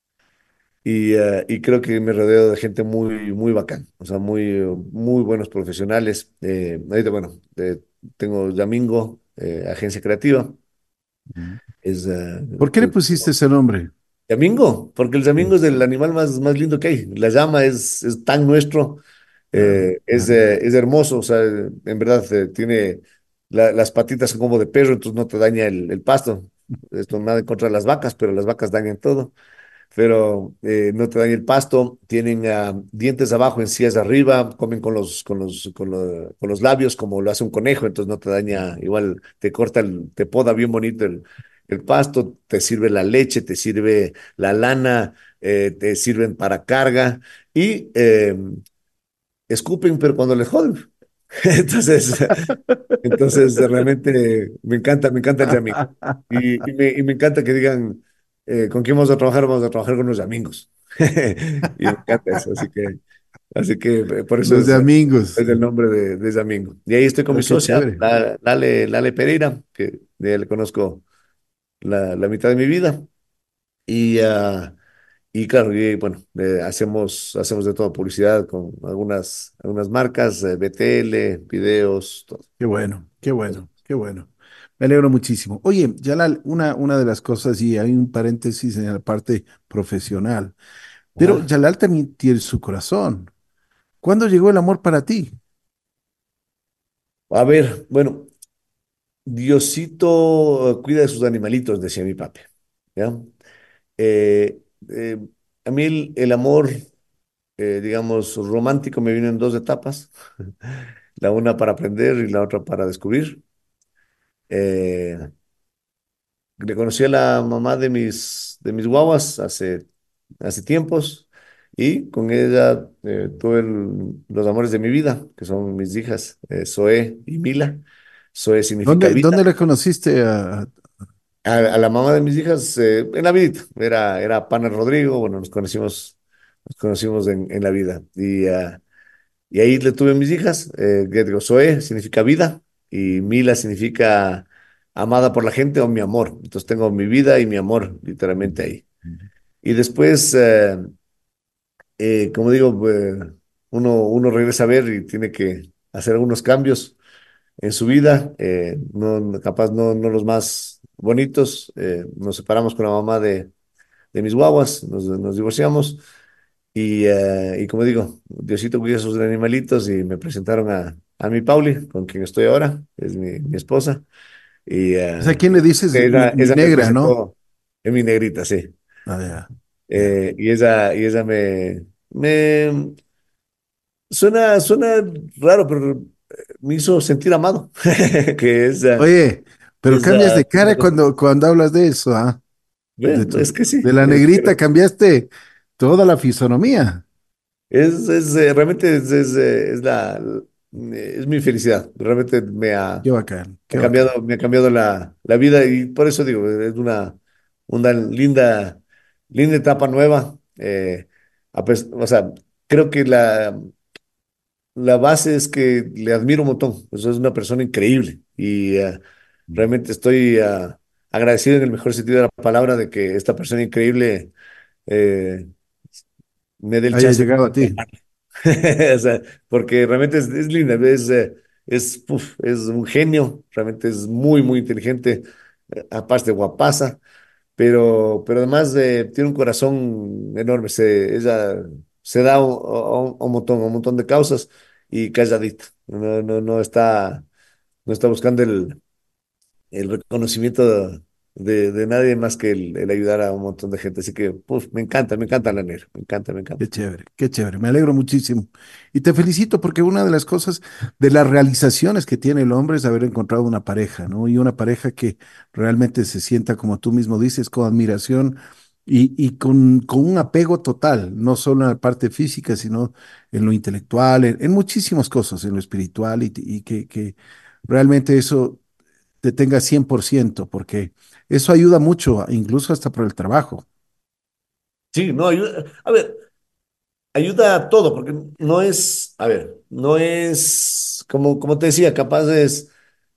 Y, eh, y creo que me rodeo de gente muy, muy bacán, o sea, muy, eh, muy buenos profesionales. Eh, ahorita, bueno, eh, tengo Yamingo, eh, agencia creativa. Ujú. Es, eh, ¿Por qué le pues, pusiste ese nombre? Yamingo, porque el Sí, Yamingo es el animal más, más lindo que hay. La llama es, es tan nuestro, claro, eh, es, claro. eh, es hermoso, o sea, en verdad eh, tiene la- las patitas son como de perro, entonces no te daña el, el pasto. Esto nada en contra de las vacas, pero las vacas dañan todo. Pero eh, no te daña el pasto, tienen ah, dientes abajo, encías arriba, comen con los, con los, con lo- con los labios como lo hace un conejo, entonces no te daña, igual te corta, el, te poda bien bonito el, el pasto, te sirve la leche, te sirve la lana, eh, te sirven para carga y eh, escupen, pero cuando les joden. Entonces, entonces, realmente me encanta, me encanta el jamming. Y, y me, y me encanta que digan, eh, ¿con quién vamos a trabajar? Vamos a trabajar con los amigos. Y me encanta eso, así que, así que eh, por eso Los es, de eh, amigos. es el nombre de, de Yamingo. Y ahí estoy con mi Oh, qué socia, chévere. la- Lale, Lale Pereira, que de ella le conozco la, la mitad de mi vida. Y, ah, y claro, y, bueno, eh, hacemos, hacemos de todo, publicidad con algunas, algunas marcas, eh, B T L, videos, todo. Qué bueno, qué bueno, qué bueno. Me alegro muchísimo. Oye, Yalal, una, una de las cosas, y hay un paréntesis en la parte profesional, pero Ajá. Yalal también tiene su corazón. ¿Cuándo llegó el amor para ti? A ver, bueno, Diosito eh, cuida de sus animalitos, decía mi papi. ¿Ya? Eh, eh, a mí el, el amor, eh, digamos, romántico me vino en dos etapas. La una para aprender y la otra para descubrir. Eh, Le conocí a la mamá de mis, de mis guaguas hace, hace tiempos y con ella eh, tuve el- los amores de mi vida, que son mis hijas, eh, Zoe y Mila. Zoe significa ¿Dónde, vida. dónde le conociste a... A, a la mamá de mis hijas, eh, en la vida, era, era Pana Rodrigo, bueno, nos conocimos, nos conocimos en, en la vida. Y, ah, y ahí le tuve mis hijas, eh, que digo, Zoe significa vida y Mila significa amada por la gente o mi amor. Entonces tengo mi vida y mi amor literalmente ahí. Y después, eh, eh, como digo, eh, uno, uno regresa a ver y tiene que hacer algunos cambios en su vida, eh, no, capaz no, no los más bonitos. Eh, nos separamos con la mamá de, de mis guaguas, nos, nos divorciamos y, eh, y como digo, Diosito cuida a sus animalitos y me presentaron a, a mi Pauli, con quien estoy ahora, es mi, mi esposa, y O sea, eh, ¿quién le dices mi, ella, mi ella me negra, no? presentó, es mi negrita, sí. Ah, ya, ya. Eh, y ella, y ella me, me suena, suena raro, pero me hizo sentir amado, que es, eh, Oye, pero es cambias eh, de cara cuando, cuando hablas de eso, ¿ah? De bueno, tu, es que sí, de la es, negrita cambiaste toda la fisonomía. es, es, eh, realmente es, es, eh, es la, es mi felicidad, realmente me ha, Qué bacán, ha qué bacán. cambiado, me ha cambiado la, la vida y por eso digo, es una, una linda, linda etapa nueva. Eh, a pes- o sea, creo que la, la base es que le admiro un montón. Eso es una persona increíble y eh, realmente estoy ah, agradecido en el mejor sentido de la palabra de que esta persona increíble eh, me dé el Haya chance llegado a de ti. o sea, porque realmente es, es linda, es, eh, es, puf, es un genio, realmente es muy, muy inteligente, eh, aparte guapaza, pero, pero además eh, tiene un corazón enorme, se, ella se da a un, a un- a un montón, a un montón de causas y calladita, no, no, no está, no está buscando el, el reconocimiento de, de nadie más que el, el ayudar a un montón de gente, así que puf, me encanta, me encanta la negra, me encanta, me Qué encanta. chévere, qué chévere. Me alegro muchísimo. Y te felicito porque una de las cosas, de las realizaciones que tiene el hombre es haber encontrado una pareja, ¿no? Y una pareja que realmente se sienta, como tú mismo dices, con admiración y, y con, con un apego total, no solo en la parte física, sino en lo intelectual, en, en muchísimas cosas, en lo espiritual y, y que, que realmente eso te tenga cien por ciento, porque eso ayuda mucho, incluso hasta para el trabajo. Sí, no, ayuda. A ver, ayuda a todo, porque no es, a ver, no es, como, como te decía, capaz es,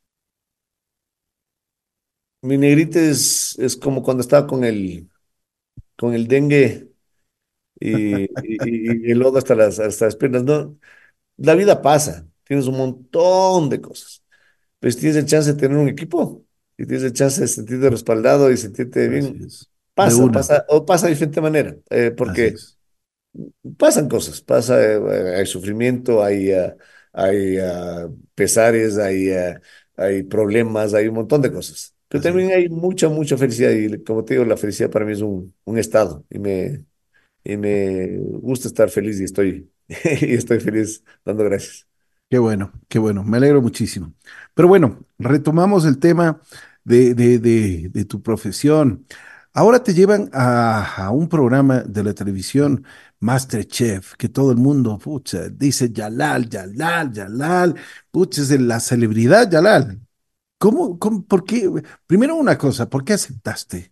mi negrita es, es como cuando estaba con el, con el dengue y, y, y el lodo hasta las, hasta las piernas, ¿no? La vida pasa, tienes un montón de cosas, pero si tienes el chance de tener un equipo, y tienes el chance de sentirte respaldado y sentirte Así bien, es. De pasa, una, pasa, o pasa de diferente manera, eh, así porque es. pasan cosas, pasa, eh, hay sufrimiento, hay, ah, hay ah, pesares, hay, ah, hay problemas, hay un montón de cosas. Pero Así también es. hay mucha, mucha felicidad y como te digo, la felicidad para mí es un, un estado y me, y me gusta estar feliz y estoy, y estoy feliz dando gracias. Qué bueno, qué bueno, me alegro muchísimo. Pero bueno, retomamos el tema de, de, de, de tu profesión. Ahora te llevan a, a un programa de la televisión, MasterChef, que todo el mundo, pucha, dice Yalal, Yalal, Yalal, pucha, es de la celebridad Yalal. ¿Cómo, cómo, por qué? Primero una cosa, ¿por qué aceptaste?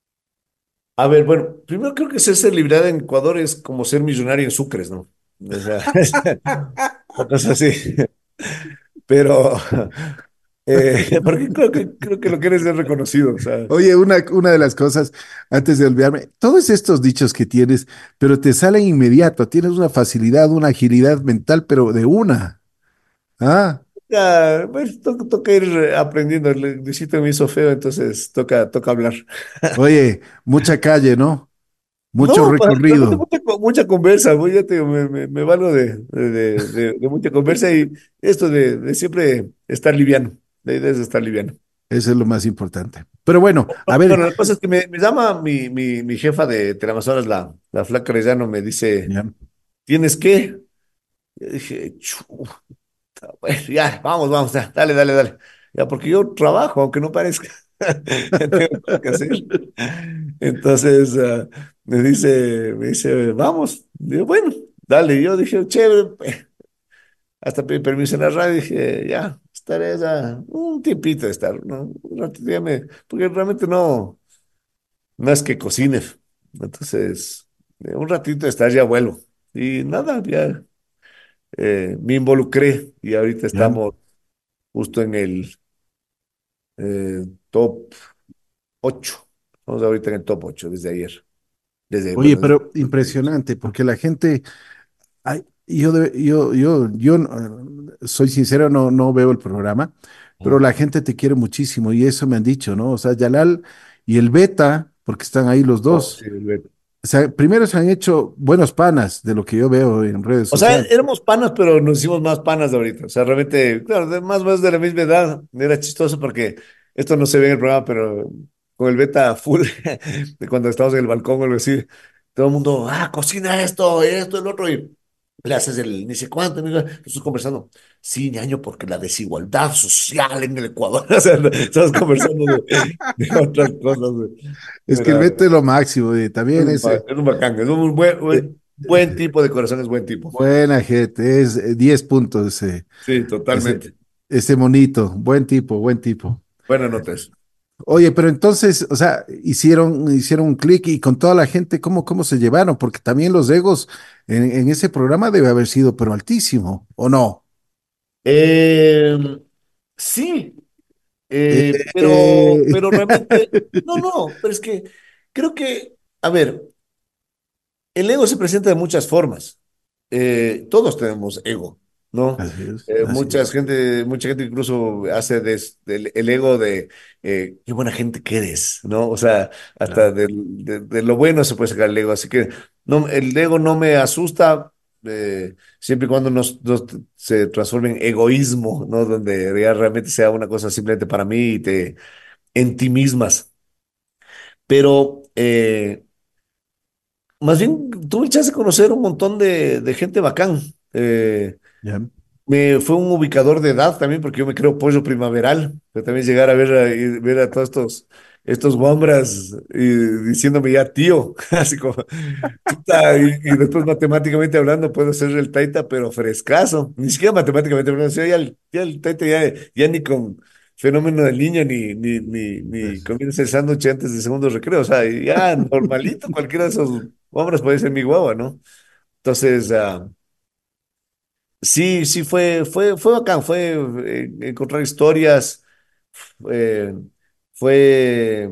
A ver, bueno, primero creo que ser celebridad en Ecuador es como ser millonario en Sucres, ¿no? O sea, una cosa así. Pero, eh, porque creo que, creo que lo que eres es reconocido, o sea. Oye, una, una de las cosas, antes de olvidarme, todos estos dichos que tienes, pero te salen inmediato, tienes una facilidad, una agilidad mental, pero de una. Ah, Ya, pues, to- toca ir aprendiendo. El Luisito me hizo feo, entonces toca, toca hablar. oye, mucha calle, ¿no? Mucho No, pa- realmente recorrido. mucha, co- mucha conversa. Voy, ya te digo, me, me, me valgo de, de, de- de mucha conversa y esto de, de siempre estar liviano. La idea es estar liviano. Eso es lo más importante. Pero bueno, a ver, Bueno, la cosa es que me, me llama mi, mi, mi jefa de Teleamazonas, la, la flaca Arellano, me dice, ya, ¿tienes qué? Yo dije, chuta, bueno, ya, vamos, vamos, ya, dale, dale, dale. Ya, porque yo trabajo, aunque no parezca. Tengo cosas que hacer. Entonces, ah, me dice, me dice, vamos. Digo, bueno, dale. Yo dije, chévere. Pues, hasta pedí permiso en la radio. Dije, ya, estaré ya un tiempito de estar, ¿no? Un ratito ya me- porque realmente no, no es que cocine. Entonces, eh, un ratito de estar ya vuelvo. Y nada, ya eh, me involucré y ahorita ya. estamos justo en el eh, top ocho. Estamos ahorita en el top ocho desde ayer. Desde, Oye, bueno, desde pero impresionante, porque la gente, hay, Y Yo, de- yo, yo, yo no- soy sincero, no, no veo el programa, pero Ujú. la gente te quiere muchísimo y eso me han dicho, ¿no? O sea, Yalal y el Beta, porque están ahí los Oh, dos. sí, el Beto. O sea, primero se han hecho buenos panas de lo que yo veo en redes O sea, sociales. éramos panas, pero nos hicimos más panas de ahorita. O sea, realmente, claro, de- más o menos de la misma edad. Era chistoso porque esto no se ve en el programa, pero con el beta full, de cuando estamos en el balcón o algo así, todo el mundo, ah, cocina esto, esto, el otro, y le haces el ni sé cuánto, ni nada. Nosotros conversando, sí, ñaño, porque la desigualdad social en el Ecuador, o sea, estamos conversando de, de otras cosas. Güey. Es que el Era, Beta es lo máximo y es también un, ba- ese, es un bacán, es un buen, eh, buen, buen tipo de corazón, es buen tipo. buena gente, es eh, diez puntos ese, Sí, ese, totalmente. ese monito, buen tipo, buen tipo. Buenas notas. Oye, pero entonces, o sea, hicieron, hicieron un clic y con toda la gente, ¿cómo, cómo se llevaron? Porque también los egos en, en ese programa debe haber sido, pero altísimo, ¿o no? Eh, sí, eh, pero, Eh, pero realmente, no, no, pero es que creo que, a ver, el ego se presenta de muchas formas. Eh, todos tenemos ego, ¿no? Así es, Eh, así mucha es. gente, mucha gente incluso hace des- del- el ego de eh, qué buena gente que eres, ¿no? O sea, hasta Claro. del- de, de lo bueno se puede sacar el ego. Así que no, el ego no me asusta eh, siempre y cuando nos, nos- se transforme en egoísmo, ¿no? Donde ya realmente sea una cosa simplemente para mí y te en ti mismas. Pero eh, más bien tuve chance de conocer un montón de, de gente bacán. Eh, Ya. me fue un ubicador de edad también, porque yo me creo pollo primaveral. Pero también llegar a ver a, y ver a todos estos, estos guambras y diciéndome ya tío, así como, chuta, y, y después matemáticamente hablando puedo ser el taita, pero frescazo. Ni siquiera matemáticamente hablando, sino ya el, ya el taita ya, ya ni con fenómeno del niño, ni, ni, ni, ni Pues, comienza el sándwich antes del segundo recreo. O sea, ya normalito, cualquiera de esos guambras puede ser mi guagua, ¿no? Entonces, ah, sí, sí, fue, fue, fue bacán, fue eh, encontrar historias, eh, fue,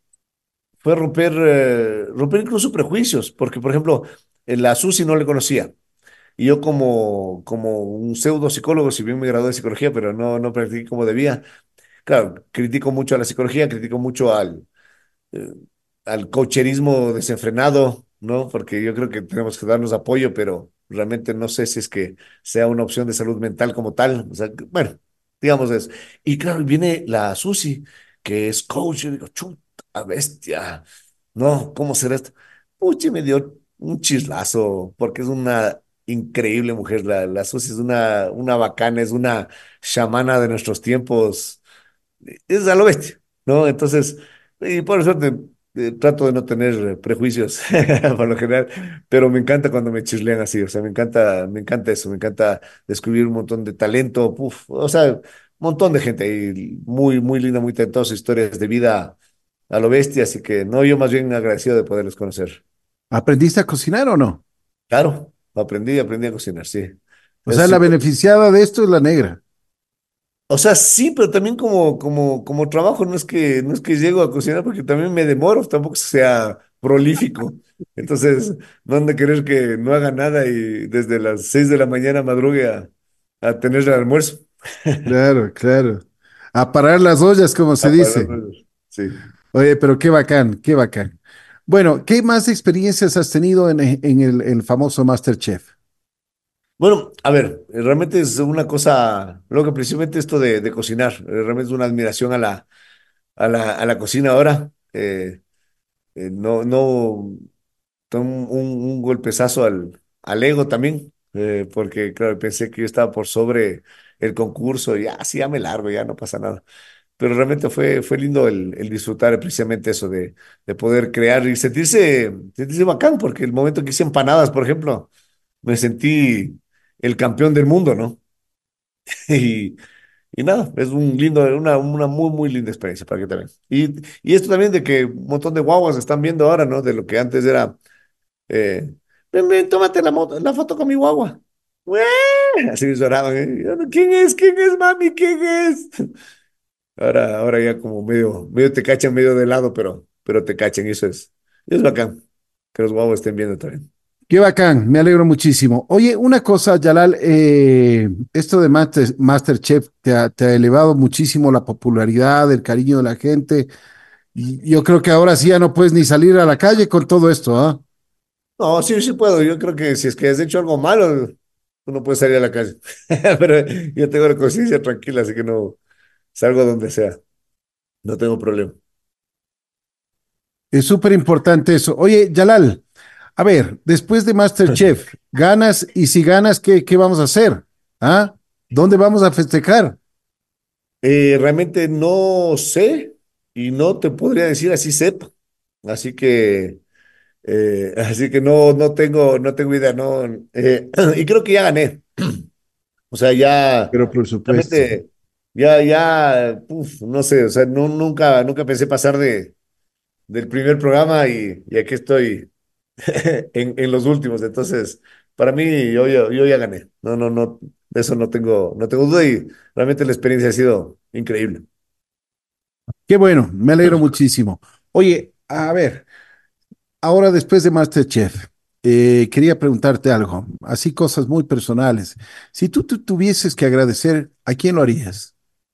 fue romper, eh, romper incluso prejuicios, porque, por ejemplo, eh, la Susi no le conocía. Y yo como, como un pseudo psicólogo, si bien me gradué de psicología, pero no, no practiqué como debía, claro, critico mucho a la psicología, critico mucho al, eh, al coacherismo desenfrenado, ¿no? Porque yo creo que tenemos que darnos apoyo, pero realmente no sé si es que sea una opción de salud mental como tal. O sea, que, bueno, digamos eso. Y claro, viene la Susi, que es coach, yo digo, chuta bestia, ¿no? ¿Cómo será esto? Puchi, me dio un chislazo, porque es una increíble mujer. La, la Susi es una, una bacana, es una chamana de nuestros tiempos, es a lo bestia, ¿no? Entonces, y por suerte eh, trato de no tener eh, prejuicios por lo general, pero me encanta cuando me chislean así, o sea, me encanta, me encanta eso, me encanta descubrir un montón de talento, puf, o sea, un montón de gente ahí, muy, muy linda, muy talentosa, historias de vida a lo bestia, así que no, yo más bien agradecido de poderlos conocer. ¿aprendiste a cocinar o no? Claro, aprendí, aprendí a cocinar, sí. O Eso sea, sí. la beneficiada de esto es la negra. O sea, sí, pero también como, como, como trabajo no es que, no es que llego a cocinar porque también me demoro, tampoco es que sea prolífico. Entonces, no han de querer que no haga nada y desde las seis de la mañana madrugue a, a tener el almuerzo. Claro, claro. A parar las ollas, como se Ah, para dice. los- Sí. Oye, pero qué bacán, qué bacán. Bueno, ¿qué más experiencias has tenido en, en el, el famoso MasterChef? Bueno, a ver, eh, realmente es una cosa, lo que principalmente esto de, de cocinar, eh, realmente es una admiración a la, a la, a la cocina ahora. Eh, eh, no, no. Fue un, un, un golpezazo al, al ego también, eh, porque claro, pensé que yo estaba por sobre el concurso y ya, sí, ya me largo, ya no pasa nada. Pero realmente fue, fue lindo el, el disfrutar precisamente eso de, de poder crear y sentirse, sentirse bacán, porque el momento que hice empanadas, por ejemplo, me sentí el campeón del mundo, ¿no? Y, y nada, es un lindo, una, una muy, muy linda experiencia para que también. Y, y esto también de que un montón de guaguas están viendo ahora, ¿no? De lo que antes era eh, ven, ven, tómate la, moto- la foto con mi guagua. ¡Ué! Así lloraban. ¿Eh? Yo, no, ¿quién es? ¿Quién es, mami? ¿Quién es? Ahora, ahora ya como medio, medio te cachan medio de lado, pero, pero te cachan y eso es, y es bacán. Que los guaguas estén viendo también. Qué bacán, me alegro muchísimo. Oye, una cosa, Yalal, eh, esto de Master, MasterChef te ha, te ha elevado muchísimo la popularidad, el cariño de la gente. Y yo creo que ahora sí ya no puedes ni salir a la calle con todo esto, ¿ah? No, sí, sí puedo. Yo creo que si es que has hecho algo malo, tú no puedes salir a la calle. Pero yo tengo la conciencia tranquila, así que no salgo donde sea. No tengo problema. Es súper importante eso. Oye, Yalal, a ver, después de MasterChef, ganas y si ganas, ¿qué, qué vamos a hacer? ¿Ah? ¿Dónde vamos a festejar? Eh, realmente no sé y no te podría decir así sepa. Así que, eh, así que no, no tengo, no tengo idea, no. Eh, y creo que ya gané. O sea, ya, Pero por supuesto. realmente, ya, ya, uf, no sé, o sea, no, nunca, nunca pensé pasar de, del primer programa y, y aquí estoy en, en los últimos. Entonces, para mí, yo, yo, yo ya gané. No, no, no, de eso no tengo, no tengo duda y realmente la experiencia ha sido increíble. Qué bueno, me alegro muchísimo. Oye, a ver, ahora después de MasterChef, eh, quería preguntarte algo, así cosas muy personales. Si tú, tú tuvieses que agradecer, ¿a quién lo harías?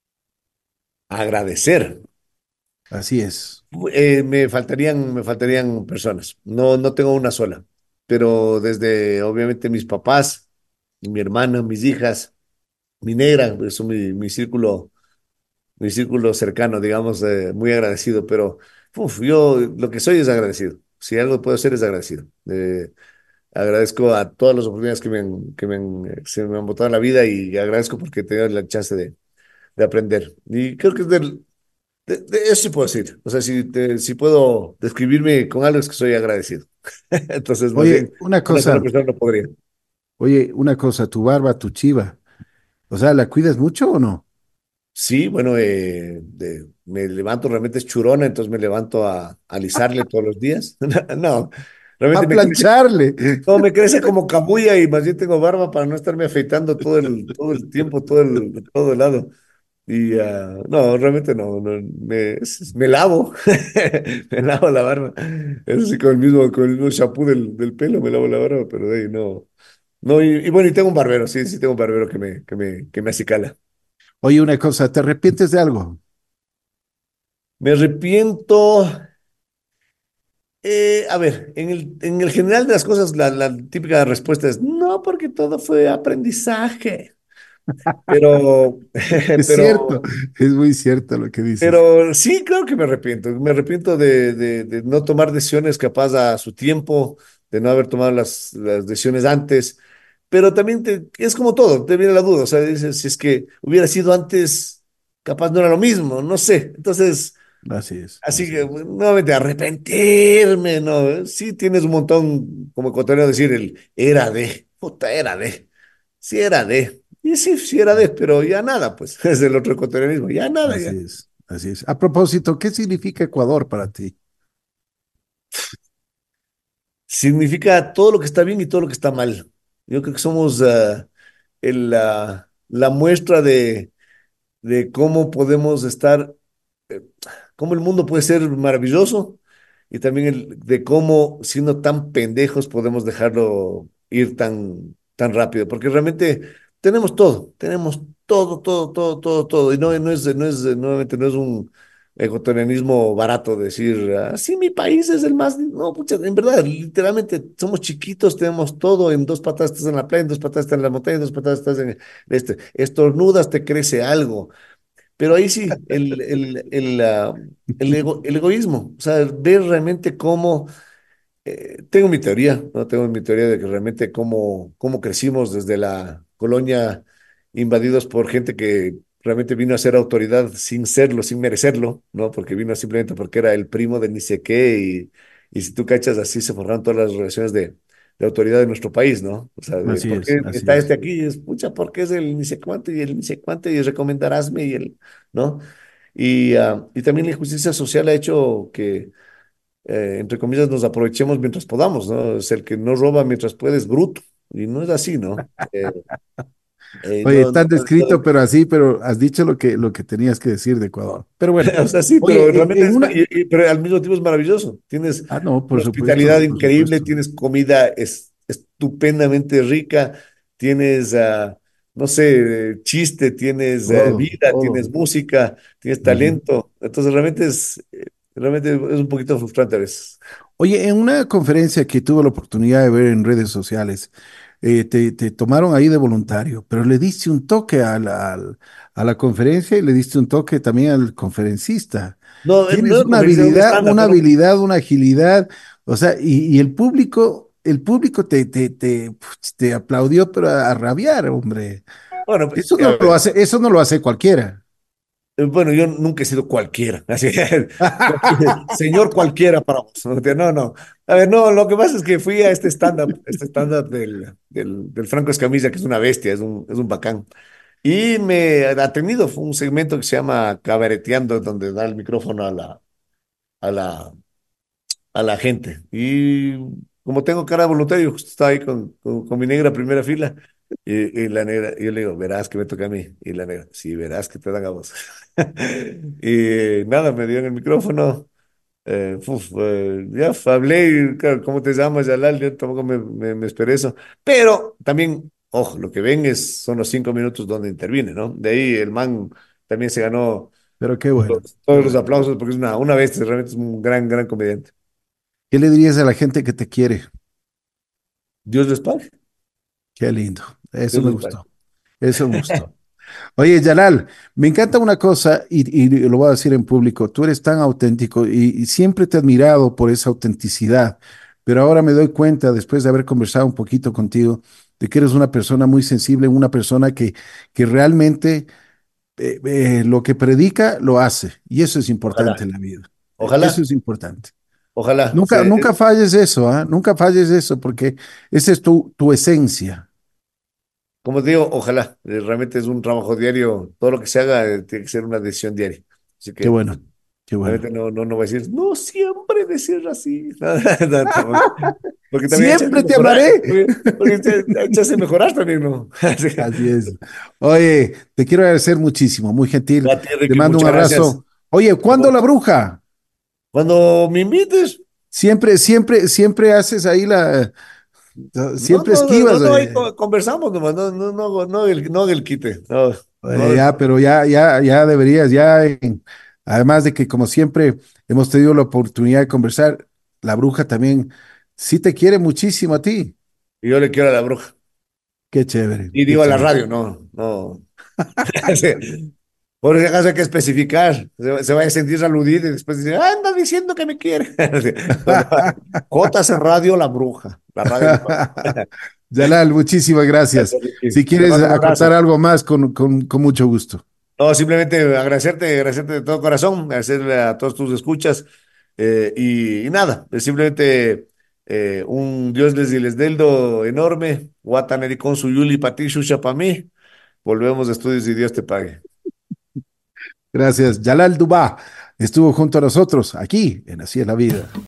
Agradecer. Así es. Eh, me faltarían, me faltarían personas. No, no tengo una sola, pero desde obviamente mis papás, mi hermana, mis hijas, mi negra, es mi, mi círculo, mi círculo cercano, digamos, eh, muy agradecido. Pero uf, yo lo que soy es agradecido. Si algo puedo ser es agradecido. Eh, agradezco a todas las oportunidades que me han, que me han, eh, se me han botado en la vida y agradezco porque he tenido la chance de, de aprender. Y creo que es del, De, de eso sí puedo decir. O sea, si, te- si puedo describirme con algo es que soy agradecido. Entonces, más Oye, bien, una una sola cosa, persona no podría. oye, una cosa, tu barba, tu chiva, o sea, ¿la cuidas mucho o no? Sí, bueno, eh, de- me levanto, realmente es churona, entonces me levanto a, a alisarle todos los días. No, realmente A me crece, plancharle. no, me crece como cabuya y más bien tengo barba para no estarme afeitando todo el, todo el tiempo, todo el, todo el lado. Y ah, no, realmente no, no, me, es- me lavo, me lavo la barba. Eso sí, con el mismo, con el mismo shampoo del, del pelo me lavo la barba, pero de ahí no. No, y, y bueno, y tengo un barbero, sí, sí tengo un barbero que me, que me, que me acicala. Oye, una cosa, ¿te arrepientes de algo? Me arrepiento, eh, a ver, en el, en el general de las cosas, la, la típica respuesta es no, porque todo fue aprendizaje. Pero, Es cierto, pero es muy cierto lo que dices. Pero sí, creo que me arrepiento. Me arrepiento de, de- de no tomar decisiones capaz a su tiempo, de no haber tomado las, las decisiones antes. Pero también te- es como todo, te viene la duda. O sea, dices, si es que hubiera sido antes, capaz no era lo mismo, no sé. Entonces, Así es, así así que es. bueno, nuevamente, arrepentirme, ¿no? Sí tienes un montón, como ecuatoriano decir, el era de, puta, era de. Sí era de. Y sí, sí era de, pero ya nada, pues, es el otro ecuatorianismo, ya nada, Así ya. es, así es. A propósito, ¿qué significa Ecuador para ti? Significa todo lo que está bien y todo lo que está mal. Yo creo que somos ah, el, la la muestra de, de cómo podemos estar, eh, cómo el mundo puede ser maravilloso y también el, de cómo siendo tan pendejos podemos dejarlo ir tan, tan rápido, porque realmente tenemos todo, tenemos todo, todo, todo, todo, todo, y no, no es, no es, nuevamente, no es un ecuatorianismo barato decir, así mi país es el más, no, pucha, en verdad, literalmente somos chiquitos, tenemos todo, en dos patas estás en la playa, en dos patas estás en la montaña, en dos patas estás en este, estornudas, te crece algo, pero ahí sí, el, el, el, ah, el, ego- el egoísmo, o sea, ver realmente cómo, eh, tengo mi teoría, ¿no? Tengo mi teoría de que realmente cómo, cómo crecimos desde la colonia invadidos por gente que realmente vino a ser autoridad sin serlo, sin merecerlo, ¿no? Porque vino simplemente porque era el primo de ni sé qué y, y si tú cachas así se forjaron todas las relaciones de, de autoridad de nuestro país, ¿no? O sea, de Así por es, qué así está es. este aquí, y es pucha, porque es el ni sé cuánto y el ni sé cuánto y recomendarásme y el, ¿no? Y, ah, y también la injusticia social ha hecho que eh, entre comillas, nos aprovechemos mientras podamos, ¿no? Es el que no roba mientras puede es bruto, y no es así, ¿no? Eh, eh, Oye, no, no, tan descrito, pero así, pero has dicho lo que, lo que tenías que decir de Ecuador. Pero bueno, o sea, sí, pero oye, e- realmente en es, una... y- y- pero al mismo tiempo es maravilloso. Tienes Ah, no, por una supuesto, hospitalidad por increíble, supuesto. tienes comida es, estupendamente rica, tienes, ah, no sé, chiste, tienes eh, Todo, vida, todo. tienes música, tienes Ujú. talento. Entonces realmente es, eh, realmente es un poquito frustrante a veces. Oye, en una conferencia que tuve la oportunidad de ver en redes sociales, eh, te, te tomaron ahí de voluntario, pero le diste un toque a la, al- a la conferencia y le diste un toque también al conferencista. No, eh, Tienes no, una conferencia, un habilidad, estándar, una pero habilidad, una agilidad, o sea, y, y el público, el público te, te, te, te aplaudió, pero a, a rabiar, hombre. bueno, pues, Eso a no lo ver. hace, eso no lo hace cualquiera. Eh, Bueno, yo nunca he sido cualquiera, así, cualquier- señor cualquiera para vos. No, no, no. A ver, no, lo que pasa es que fui a este stand-up, este stand-up del, del, del Franco Escamilla, que es una bestia, es un, es un bacán. Y me ha tenido, fue un segmento que se llama Cabareteando, donde da el micrófono a la, a la, a la gente. Y como tengo cara de voluntario, justo estaba ahí con, con, con mi negra primera fila. Y, y la negra, y yo le digo, verás que me toca a mí. Y la negra, sí, verás que te dan a vos. Y nada, me dieron el micrófono. Eh, uf, eh, ya hablé, y, claro, ¿cómo te llamas, Yalal? Yo tampoco me, me, me esperé eso. Pero también, ojo, lo que ven es, son los cinco minutos donde interviene, ¿no? De ahí el man también se ganó Pero qué bueno, todos, qué todos los bueno. aplausos porque es una, una bestia, realmente es un gran, gran comediante. ¿Qué le dirías a la gente que te quiere? Dios les pague, Qué lindo. Eso Dios me les pague. gustó. Eso me gustó. Oye, Yalal, me encanta una cosa y, y lo voy a decir en público. Tú eres tan auténtico y, y siempre te he admirado por esa autenticidad, pero ahora me doy cuenta, después de haber conversado un poquito contigo, de que eres una persona muy sensible, una persona que, que realmente eh, eh, lo que predica lo hace. Y eso es importante Ojalá, en la vida. Eh, Eso ojalá, es importante. ojalá. Nunca, Se- nunca falles eso, ¿ah? Nunca falles eso, porque esa es tu, tu esencia. como te digo, ojalá. Eh, Realmente es un trabajo diario. Todo lo que se haga eh, tiene que ser una decisión diaria. Así Qué que bueno, qué bueno. realmente no, no, no voy a decir, no siempre decir así. No, no, tampoco. Porque también hay chance de Siempre te mejorar. amaré. Porque, porque hay chance de mejorar también, ¿no? Así que, Así es. Oye, te quiero agradecer muchísimo, muy gentil. a ti, Te Ricky, mando un muchas gracias. abrazo. Oye, ¿cuándo la bruja? Cuando me invites, Siempre, siempre, siempre haces ahí la, no, siempre no, no, no, esquivas. no, ahí eh. co- conversamos nomás, no, no, no, hago- no, el, no hago el quite. No, Eh, no, ya, pero ya, ya, ya deberías, ya, en- además de que como siempre hemos tenido la oportunidad de conversar, la bruja también sí te quiere muchísimo a ti. y yo le quiero a la bruja. Qué chévere, Y qué digo a la chévere. radio, no, no. Sí. Por si acaso hay que especificar. Se, se vaya a sentir aludida y después dice, "Ah, anda diciendo que me quiere." Sí. No, no. J C Radio La Bruja, la radio local. Yalal, muchísimas gracias. Si Te quieres mando un acotar abrazo. algo más, con, con, con mucho gusto. No, simplemente agradecerte, agradecerte de todo corazón, agradecerle a todos tus escuchas. Eh, y, y nada, es simplemente eh, un Dios les y les deldo enorme. Watan Ericón Suyuli para ti, Shusha para mí. Volvemos de estudios y Dios te pague. Gracias. Yalal Dubá estuvo junto a nosotros aquí en Así es la Vida.